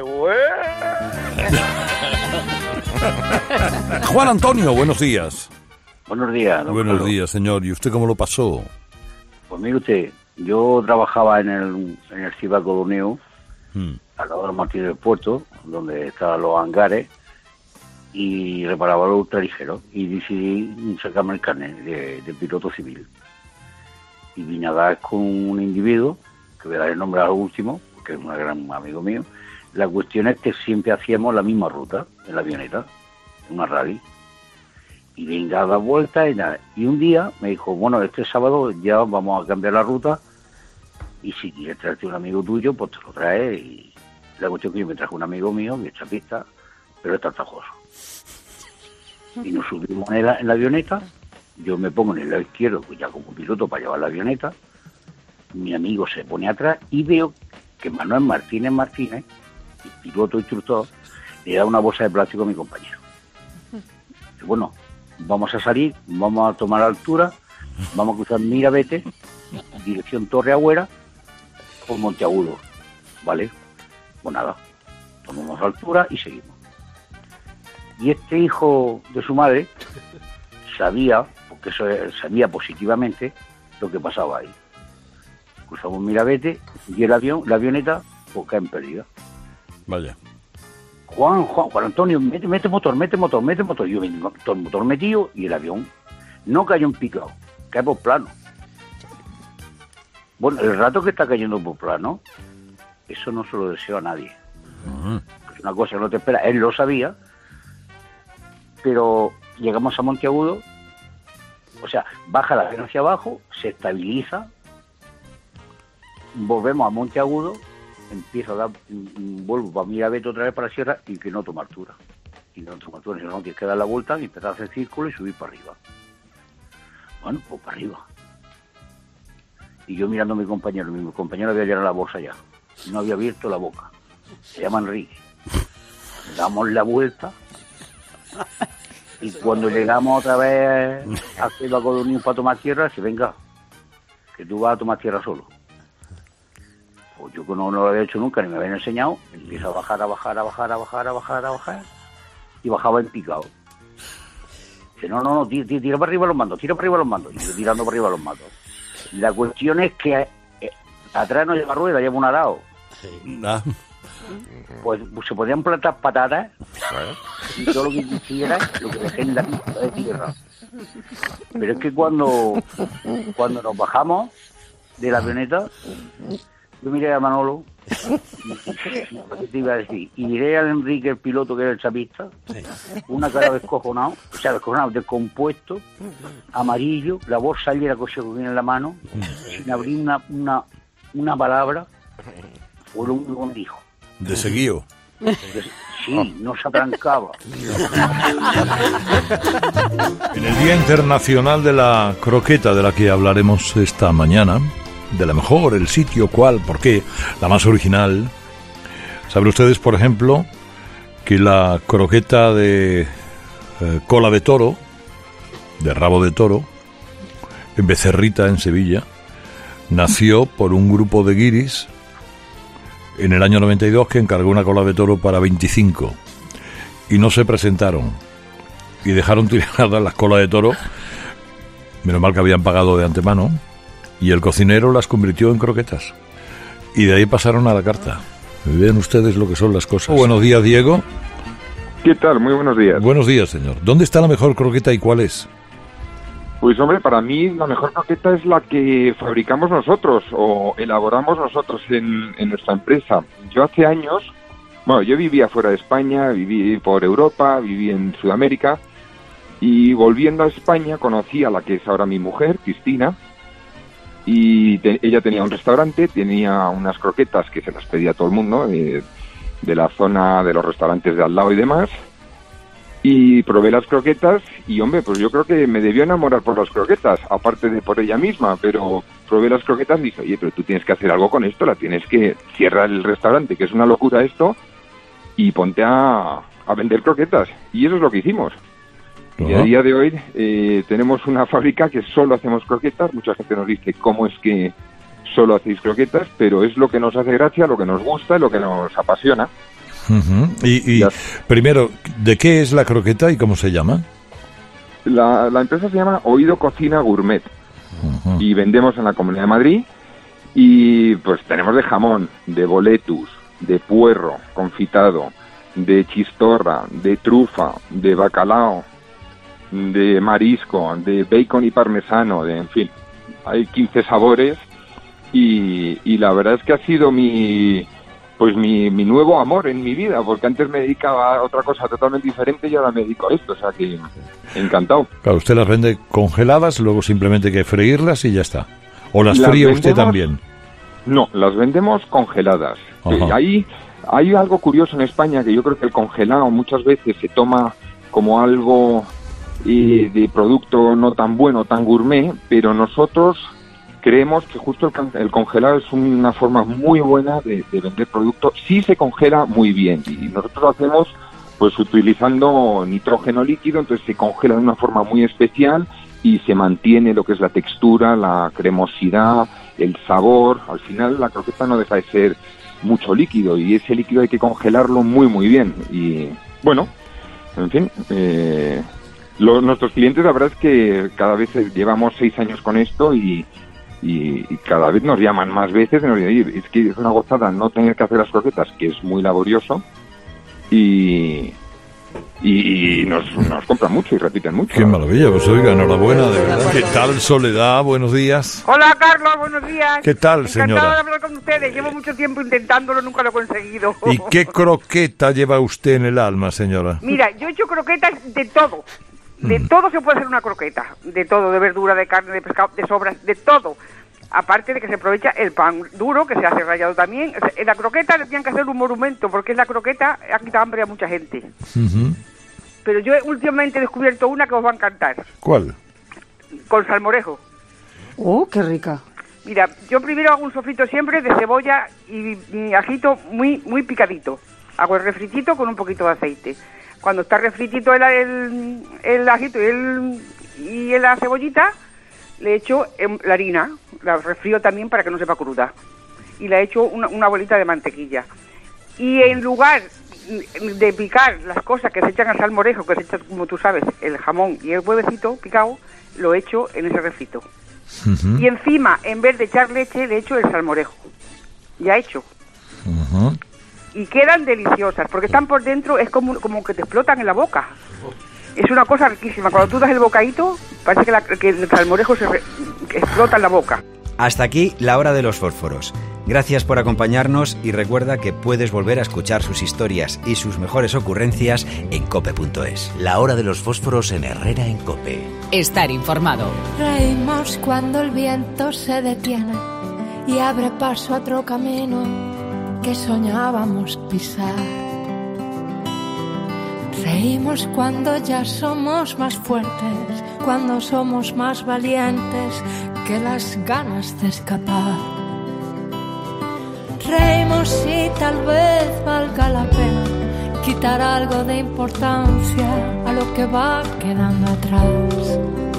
Speaker 12: Juan Antonio, buenos días.
Speaker 9: Buenos días. Don
Speaker 12: Buenos
Speaker 9: Carlos.
Speaker 12: días, señor. ¿Y usted cómo lo pasó?
Speaker 9: Pues mire usted, yo trabajaba en el, en el Cibaco Doneo,
Speaker 12: Hmm.
Speaker 9: al lado del Martín del Puerto, donde estaban los hangares, y reparaba los ultraligeros, y decidí sacarme el carnet de, de piloto civil. Y vine a dar con un individuo, que voy a dar el nombre al último, porque es un gran amigo mío. La cuestión es que siempre hacíamos la misma ruta en la avioneta, una rally. Y venga a dar vueltas y nada. Y un día me dijo, bueno, este sábado ya vamos a cambiar la ruta y si quieres traerte un amigo tuyo, pues te lo traes. Y la cuestión es que yo me traje un amigo mío, que es chapista, pero es tartajoso. Y nos subimos en la, en la avioneta, yo me pongo en el lado izquierdo, pues ya como piloto para llevar la avioneta, mi amigo se pone atrás y veo que Manuel Martínez Martínez, el piloto instructor, le da una bolsa de plástico a mi compañero. Y bueno, vamos a salir, vamos a tomar altura, vamos a cruzar Mirabete, dirección Torre Agüera, por Monteagudo, ¿vale? Pues nada, tomamos altura y seguimos. Y este hijo de su madre sabía, porque eso sabía positivamente lo que pasaba ahí. Cruzamos Mirabete y el avión, la avioneta, pues cae en pérdida.
Speaker 12: Vaya.
Speaker 9: Juan, Juan, Juan Antonio, mete, mete motor, mete motor, mete motor. Yo vengo todo el motor metido y el avión no cayó en picado, cae por plano. Bueno, el rato que está cayendo por plano, eso no se lo deseo a nadie. Uh-huh. Es una cosa que no te espera. Él lo sabía, pero llegamos a Monteagudo, o sea, baja la avión hacia abajo, se estabiliza, volvemos a Monteagudo, empiezo a dar, vuelvo para Mirabete otra vez para la sierra y que no toma altura. Y no toma altura, si no tienes que dar la vuelta y empezar a hacer círculo y subir para arriba. Bueno, pues para arriba. Y yo mirando a mi compañero, mi compañero había llenado la bolsa ya, no había abierto la boca. Se llama Enrique. Damos la vuelta y cuando llegamos otra vez a hacer algo de un para tomar tierra, dice, venga, que tú vas a tomar tierra solo. Pues yo que no, no lo había hecho nunca, ni me habían enseñado, empiezo a bajar, a bajar, a bajar, a bajar, a bajar, a bajar, y bajaba en picado. Dice, no, no, no, tira, tira para arriba los mandos, tira para arriba los mandos, y yo tirando para arriba los mandos. La cuestión es que eh, atrás no lleva rueda, lleva un arao.
Speaker 12: Sí. Ah.
Speaker 9: Pues, pues se podían plantar patatas y todo lo que quisiera, lo que dejé en la pista de tierra. Pero es que cuando, cuando nos bajamos de la avioneta, yo miré a Manolo, ¿qué te iba a decir? Y miré a Enrique, el piloto, que era el chapista, una cara descojonado, o sea, descojonado, descompuesto, amarillo, la bolsa llena que se cogía en la mano, sin abrir una, una, una palabra, fue lo único que me dijo.
Speaker 12: ¿De seguido?
Speaker 9: Sí, no se atrancaba.
Speaker 12: En el Día Internacional de la Croqueta, de la que hablaremos esta mañana, de la mejor, el sitio, cuál, por qué, la más original. ¿Saben ustedes, por ejemplo, que la croqueta de eh, cola de toro, de rabo de toro, en Becerrita, en Sevilla, nació por un grupo de guiris en el año noventa y dos que encargó una cola de toro para veinticinco y no se presentaron y dejaron tiradas las colas de toro Menos mal que habían pagado de antemano. Y el cocinero las convirtió en croquetas. Y de ahí pasaron a la carta. Vean ustedes lo que son las cosas. Buenos días, Diego.
Speaker 10: ¿Qué tal? Muy buenos días.
Speaker 12: Buenos días, señor. ¿Dónde está la mejor croqueta y cuál es?
Speaker 10: Pues hombre, para mí la mejor croqueta es la que fabricamos nosotros o elaboramos nosotros en, en nuestra empresa. Yo hace años, bueno, yo vivía fuera de España, viví por Europa, viví en Sudamérica y volviendo a España conocí a la que es ahora mi mujer, Cristina, y te, ella tenía un restaurante, tenía unas croquetas que se las pedía a todo el mundo de, de la zona de los restaurantes de al lado y demás. Y probé las croquetas y, hombre, pues yo creo que me debió enamorar por las croquetas, aparte de por ella misma, pero probé las croquetas y dije, oye, pero tú tienes que hacer algo con esto, la tienes que cierrar el restaurante, que es una locura esto, y ponte a, a vender croquetas. Y eso es lo que hicimos. Uh-huh. Y a día de hoy eh, tenemos una fábrica que solo hacemos croquetas. Mucha gente nos dice, ¿cómo es que solo hacéis croquetas? Pero es lo que nos hace gracia, lo que nos gusta y lo que nos apasiona.
Speaker 12: Uh-huh. Y, y primero, ¿de qué es la croqueta y cómo se llama?
Speaker 10: La, la empresa se llama Oído Cocina Gourmet. Uh-huh. Y vendemos en la Comunidad de Madrid y pues tenemos de jamón, de boletus, de puerro confitado, de chistorra, de trufa, de bacalao, de marisco, de bacon y parmesano, de en fin, hay quince sabores y, y la verdad es que ha sido mi... pues mi, mi nuevo amor en mi vida, porque antes me dedicaba a otra cosa totalmente diferente y ahora me dedico a esto, o sea que encantado.
Speaker 12: Claro, usted las vende congeladas, luego simplemente hay que freírlas y ya está. ¿O las, las fríe vendemos, usted también?
Speaker 10: No, las vendemos congeladas. Eh, ahí hay algo curioso en España, que yo creo que el congelado muchas veces se toma como algo eh, de producto no tan bueno, tan gourmet, pero nosotros... creemos que justo el, el congelado es una forma muy buena de, de vender productos. Sí se congela muy bien y nosotros lo hacemos pues utilizando nitrógeno líquido, entonces se congela de una forma muy especial y se mantiene lo que es la textura, la cremosidad, el sabor. Al final la croqueta no deja de ser mucho líquido y ese líquido hay que congelarlo muy muy bien. Y bueno, en fin... Eh, los, nuestros clientes, la verdad es que cada vez llevamos seis años con esto y Y, y cada vez nos llaman más veces y nos dicen, es que es una gozada no tener que hacer las croquetas, que es muy laborioso, y, y nos, nos compran mucho y repiten mucho.
Speaker 12: Qué maravilla, pues oiga, enhorabuena, de verdad. ¿Qué tal, Soledad? Buenos días.
Speaker 11: Hola, Carlos, buenos días.
Speaker 12: ¿Qué tal, señora?
Speaker 11: Encantada de hablar con ustedes, llevo mucho tiempo intentándolo, nunca lo he conseguido.
Speaker 12: ¿Y qué croqueta lleva usted en el alma, señora?
Speaker 11: Mira, yo he hecho croquetas de todo. De mm. todo se puede hacer una croqueta, de todo, de verdura, de carne, de pescado, de sobras, de todo. Aparte de que se aprovecha el pan duro, que se hace rallado también. O sea, en la croqueta le tienen que hacer un monumento, porque en la croqueta ha quitado hambre a mucha gente. Uh-huh. Pero yo últimamente he descubierto una que os va a encantar.
Speaker 12: ¿Cuál?
Speaker 11: Con salmorejo.
Speaker 2: ¡Oh, qué rica!
Speaker 11: Mira, yo primero hago un sofrito siempre de cebolla y, y ajito muy muy picadito. Hago el refritito con un poquito de aceite. Cuando está refritito el, el, el ajito y, el, y la cebollita, le echo la harina, la refrío también para que no sepa cruda. Y le echo una, una bolita de mantequilla. Y en lugar de picar las cosas que se echan al salmorejo, que se echan, como tú sabes, el jamón y el huevecito picado, lo echo en ese refrito. Uh-huh. Y encima, en vez de echar leche, le echo el salmorejo. Ya hecho. Uh-huh. Y quedan deliciosas, porque están por dentro, es como, como que te explotan en la boca. Es una cosa riquísima. Cuando tú das el bocadito, parece que, la, que el salmorejo se re, que explota en la boca.
Speaker 3: Hasta aquí la hora de los fósforos. Gracias por acompañarnos y recuerda que puedes volver a escuchar sus historias y sus mejores ocurrencias en cope punto es.
Speaker 1: La hora de los fósforos en Herrera en Cope.
Speaker 22: Estar informado.
Speaker 24: Reímos cuando el viento se detiene y abre paso a otro camino que soñábamos pisar. Reímos cuando ya somos más fuertes, cuando somos más valientes que las ganas de escapar. Reímos y tal vez valga la pena quitar algo de importancia a lo que va quedando atrás.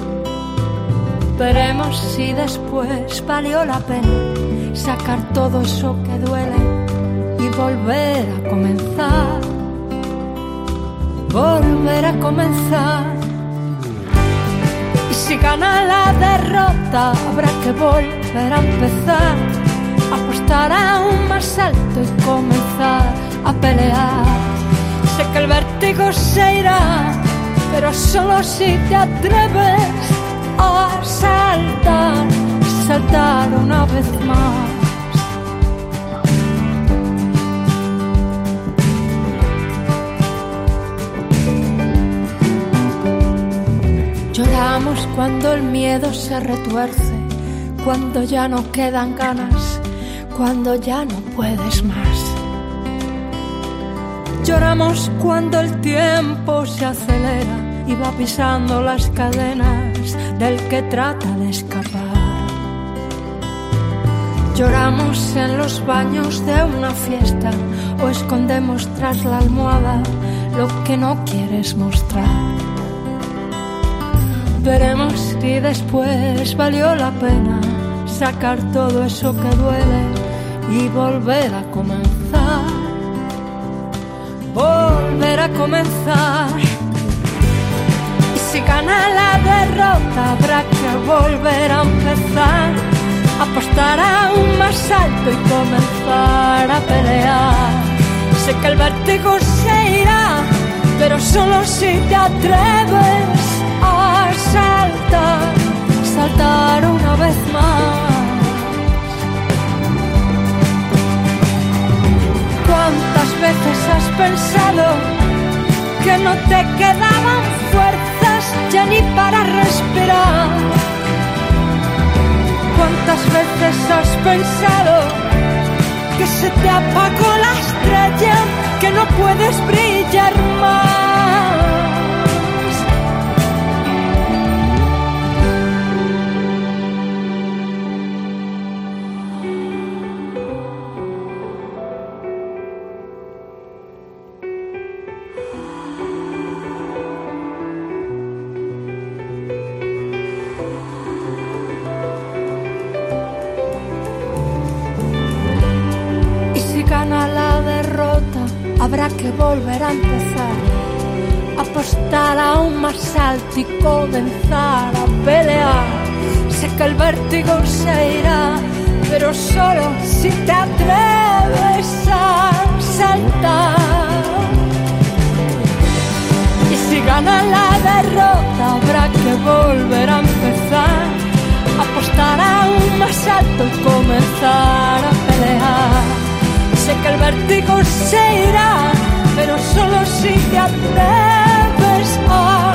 Speaker 24: Veremos si después valió la pena sacar todo eso que duele y volver a comenzar. Volver a comenzar. Y si gana la derrota habrá que volver a empezar, apostar aún más alto y comenzar a pelear. Sé que el vértigo se irá, pero solo si te atreves a saltar, saltar una vez más. Lloramos cuando el miedo se retuerce, cuando ya no quedan ganas, cuando ya no puedes más. Lloramos cuando el tiempo se acelera y va pisando las cadenas del que trata de escapar. Lloramos en los baños de una fiesta o escondemos tras la almohada lo que no quieres mostrar. Veremos si después valió la pena sacar todo eso que duele y volver a comenzar. Volver a comenzar. Y si gana la derrota habrá que volver a empezar, apostar aún más alto y comenzar a pelear. Sé que el vértigo se irá, pero solo si te atreves a saltar, saltar una vez más. ¿Cuántas veces has pensado que no te quedaban fuerzas ya ni para respirar? ¿Cuántas veces has pensado que se te apagó la estrella, que no puedes brillar más? Habrá que volver a empezar, apostar aún más alto y comenzar a pelear. Sé que el vértigo se irá, pero solo si te atreves a saltar. Y si gana la derrota habrá que volver a empezar, apostar aún más alto y comenzar a pelear. Sé que el vértigo se irá, pero solo si te atreves a